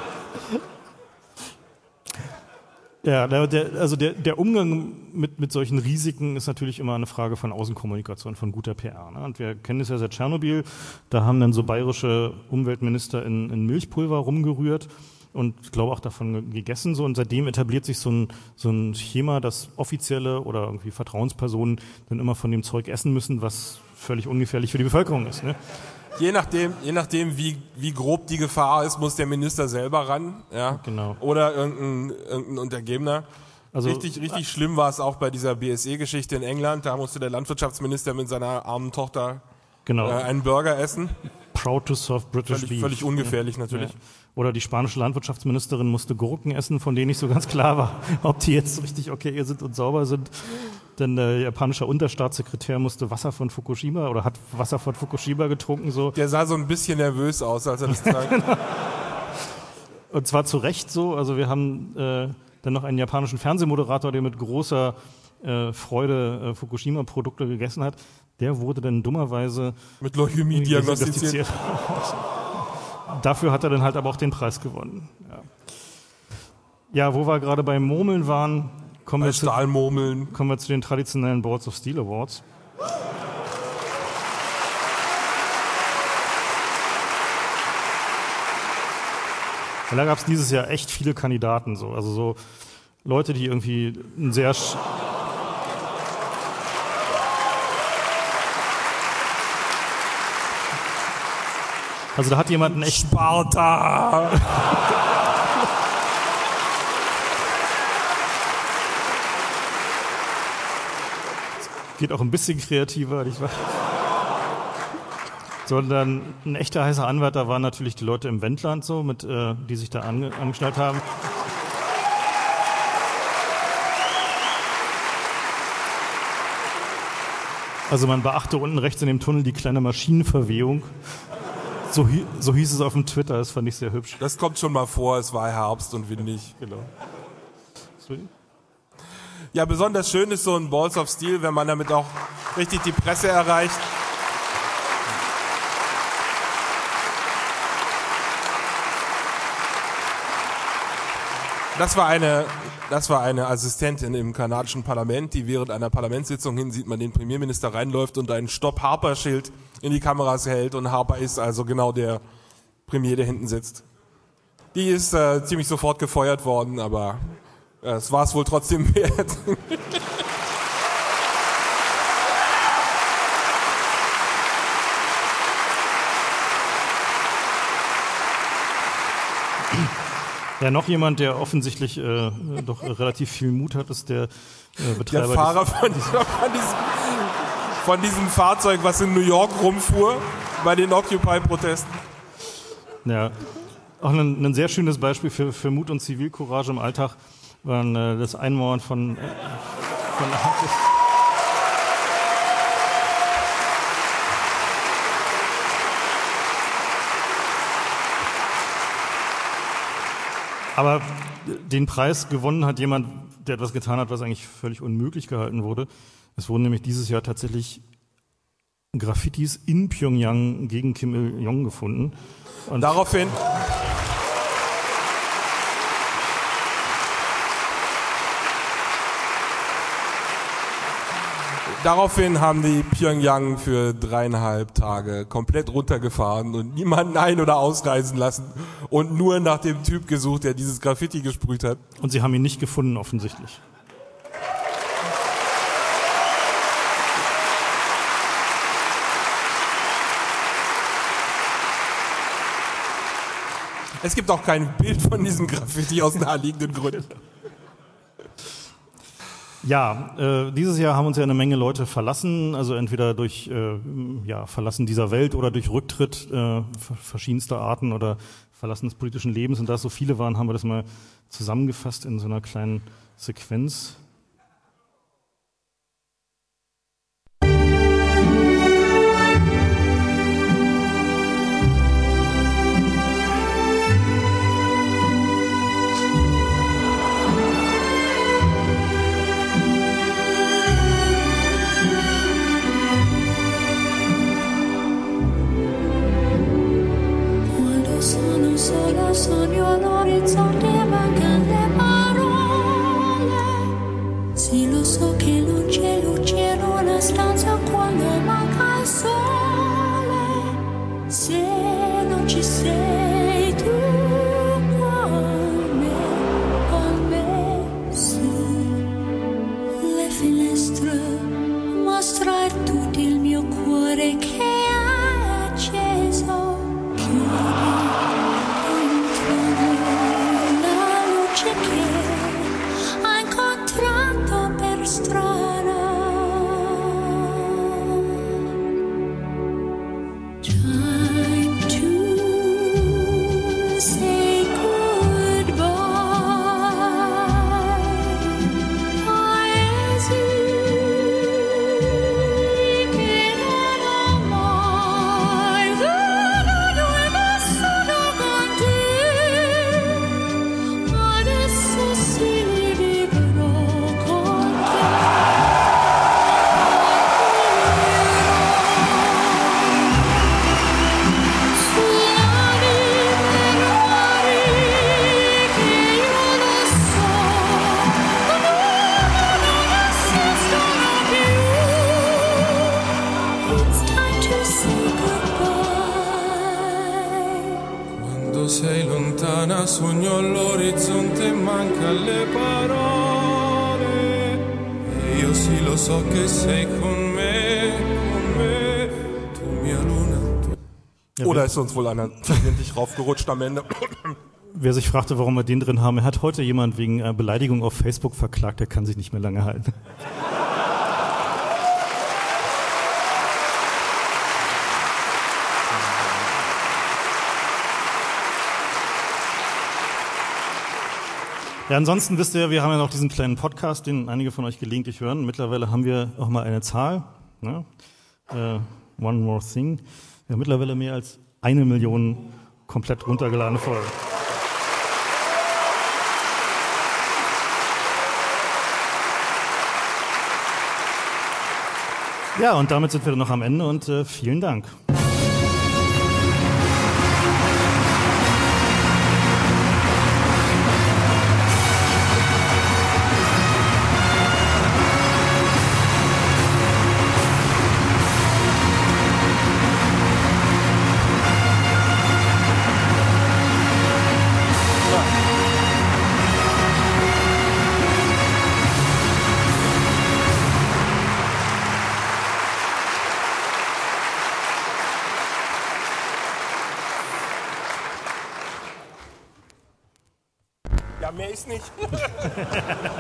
Ja, der Umgang mit solchen Risiken ist natürlich immer eine Frage von Außenkommunikation, von guter PR. Ne? Und wir kennen das ja seit Tschernobyl, da haben dann so bayerische Umweltminister in Milchpulver rumgerührt und ich glaube auch davon gegessen. So. Und seitdem etabliert sich so ein Schema, dass offizielle oder irgendwie Vertrauenspersonen dann immer von dem Zeug essen müssen, was völlig ungefährlich für die Bevölkerung ist. Ne? Je nachdem wie grob die Gefahr ist, muss der Minister selber ran, ja. Genau. Oder irgendein Untergebener. Also, richtig schlimm war es auch bei dieser BSE-Geschichte in England. Da musste der Landwirtschaftsminister mit seiner armen Tochter einen Burger essen. Proud to serve British Beef. Völlig ungefährlich natürlich. Ja. Oder die spanische Landwirtschaftsministerin musste Gurken essen, von denen nicht so ganz klar war, ob die jetzt richtig okay sind und sauber sind. Denn der japanische Unterstaatssekretär musste Wasser von Fukushima oder hat Wasser von Fukushima getrunken. So. Der sah so ein bisschen nervös aus, als er das sagt. Und zwar zu Recht so. Also wir haben dann noch einen japanischen Fernsehmoderator, der mit großer Freude Fukushima-Produkte gegessen hat. Der wurde dann dummerweise mit Leukämie diagnostiziert. Dafür hat er dann halt aber auch den Preis gewonnen. Ja, wo wir gerade beim Murmeln waren, kommen wir zu den traditionellen Boards of Steel Awards. Und da gab es dieses Jahr echt viele Kandidaten, also so Leute, die irgendwie ein sehr also da hat jemand einen echt Sparta. Geht auch ein bisschen kreativer, nicht wahr? Sondern ein echter heißer Anwärter waren natürlich die Leute im Wendland so, die sich da angeschnallt haben. Also man beachte unten rechts in dem Tunnel die kleine Maschinenverwehung. So hieß es auf dem Twitter, das fand ich sehr hübsch. Das kommt schon mal vor, es war Herbst und windig. Genau. Ja, besonders schön ist so ein Balls of Steel, wenn man damit auch richtig die Presse erreicht. Das war eine Assistentin im kanadischen Parlament, die während einer Parlamentssitzung hin sieht man den Premierminister reinläuft und ein Stop-Harper-Schild in die Kameras hält und Harper ist also genau der Premier, der hinten sitzt. Die ist ziemlich sofort gefeuert worden, aber es war es wohl trotzdem wert. Ja, noch jemand, der offensichtlich doch relativ viel Mut hat, ist der Betreiber. Der Fahrer von diesem Fahrzeug, was in New York rumfuhr, bei den Occupy-Protesten. Ja, auch ein sehr schönes Beispiel für Mut und Zivilcourage im Alltag waren das Einmauern von Aber den Preis gewonnen hat jemand, der etwas getan hat, was eigentlich völlig unmöglich gehalten wurde. Es wurden nämlich dieses Jahr tatsächlich Graffitis in Pyongyang gegen Kim Il-jong gefunden. Und Daraufhin haben die Pyongyang für 3,5 Tage komplett runtergefahren und niemanden ein- oder ausreisen lassen und nur nach dem Typ gesucht, der dieses Graffiti gesprüht hat. Und sie haben ihn nicht gefunden, offensichtlich. Es gibt auch kein Bild von diesem Graffiti aus naheliegenden Gründen. Ja, dieses Jahr haben uns ja eine Menge Leute verlassen, also entweder durch Verlassen dieser Welt oder durch Rücktritt verschiedenster Arten oder Verlassen des politischen Lebens. Und da es so viele waren, haben wir das mal zusammengefasst in so einer kleinen Sequenz. Sogno all'orizzonte mancano le parole. Sì, lo so che non c'è luce in una stanza quando manca il sole. Se non ci sei tu con me, sì. Le finestre mostra tutto il mio cuore che è acceso. Chiudi. Ha incontrato per strada. Time to say goodbye. Paesi che non ho mai veduto e nessuno con te. Adesso sì li vivrò con te. Sulla liberare che io lo so, non esistono più. It's time to say goodbye. Quando sei lontana sogno all'orizzonte manca le parole e io sì lo so che sei con me, tu mia Luna. Oder ist uns wohl einer versehentlich raufgerutscht am Ende? Wer sich fragte, warum wir den drin haben, er hat heute jemand wegen Beleidigung auf Facebook verklagt, der kann sich nicht mehr lange halten. Ja, ansonsten wisst ihr, wir haben ja noch diesen kleinen Podcast, den einige von euch gelegentlich hören. Mittlerweile haben wir auch mal eine Zahl, ne? One More Thing. Wir haben mittlerweile mehr als 1 Million komplett runtergeladene Folgen. Ja, und damit sind wir noch am Ende und vielen Dank. Ja, mehr ist nicht.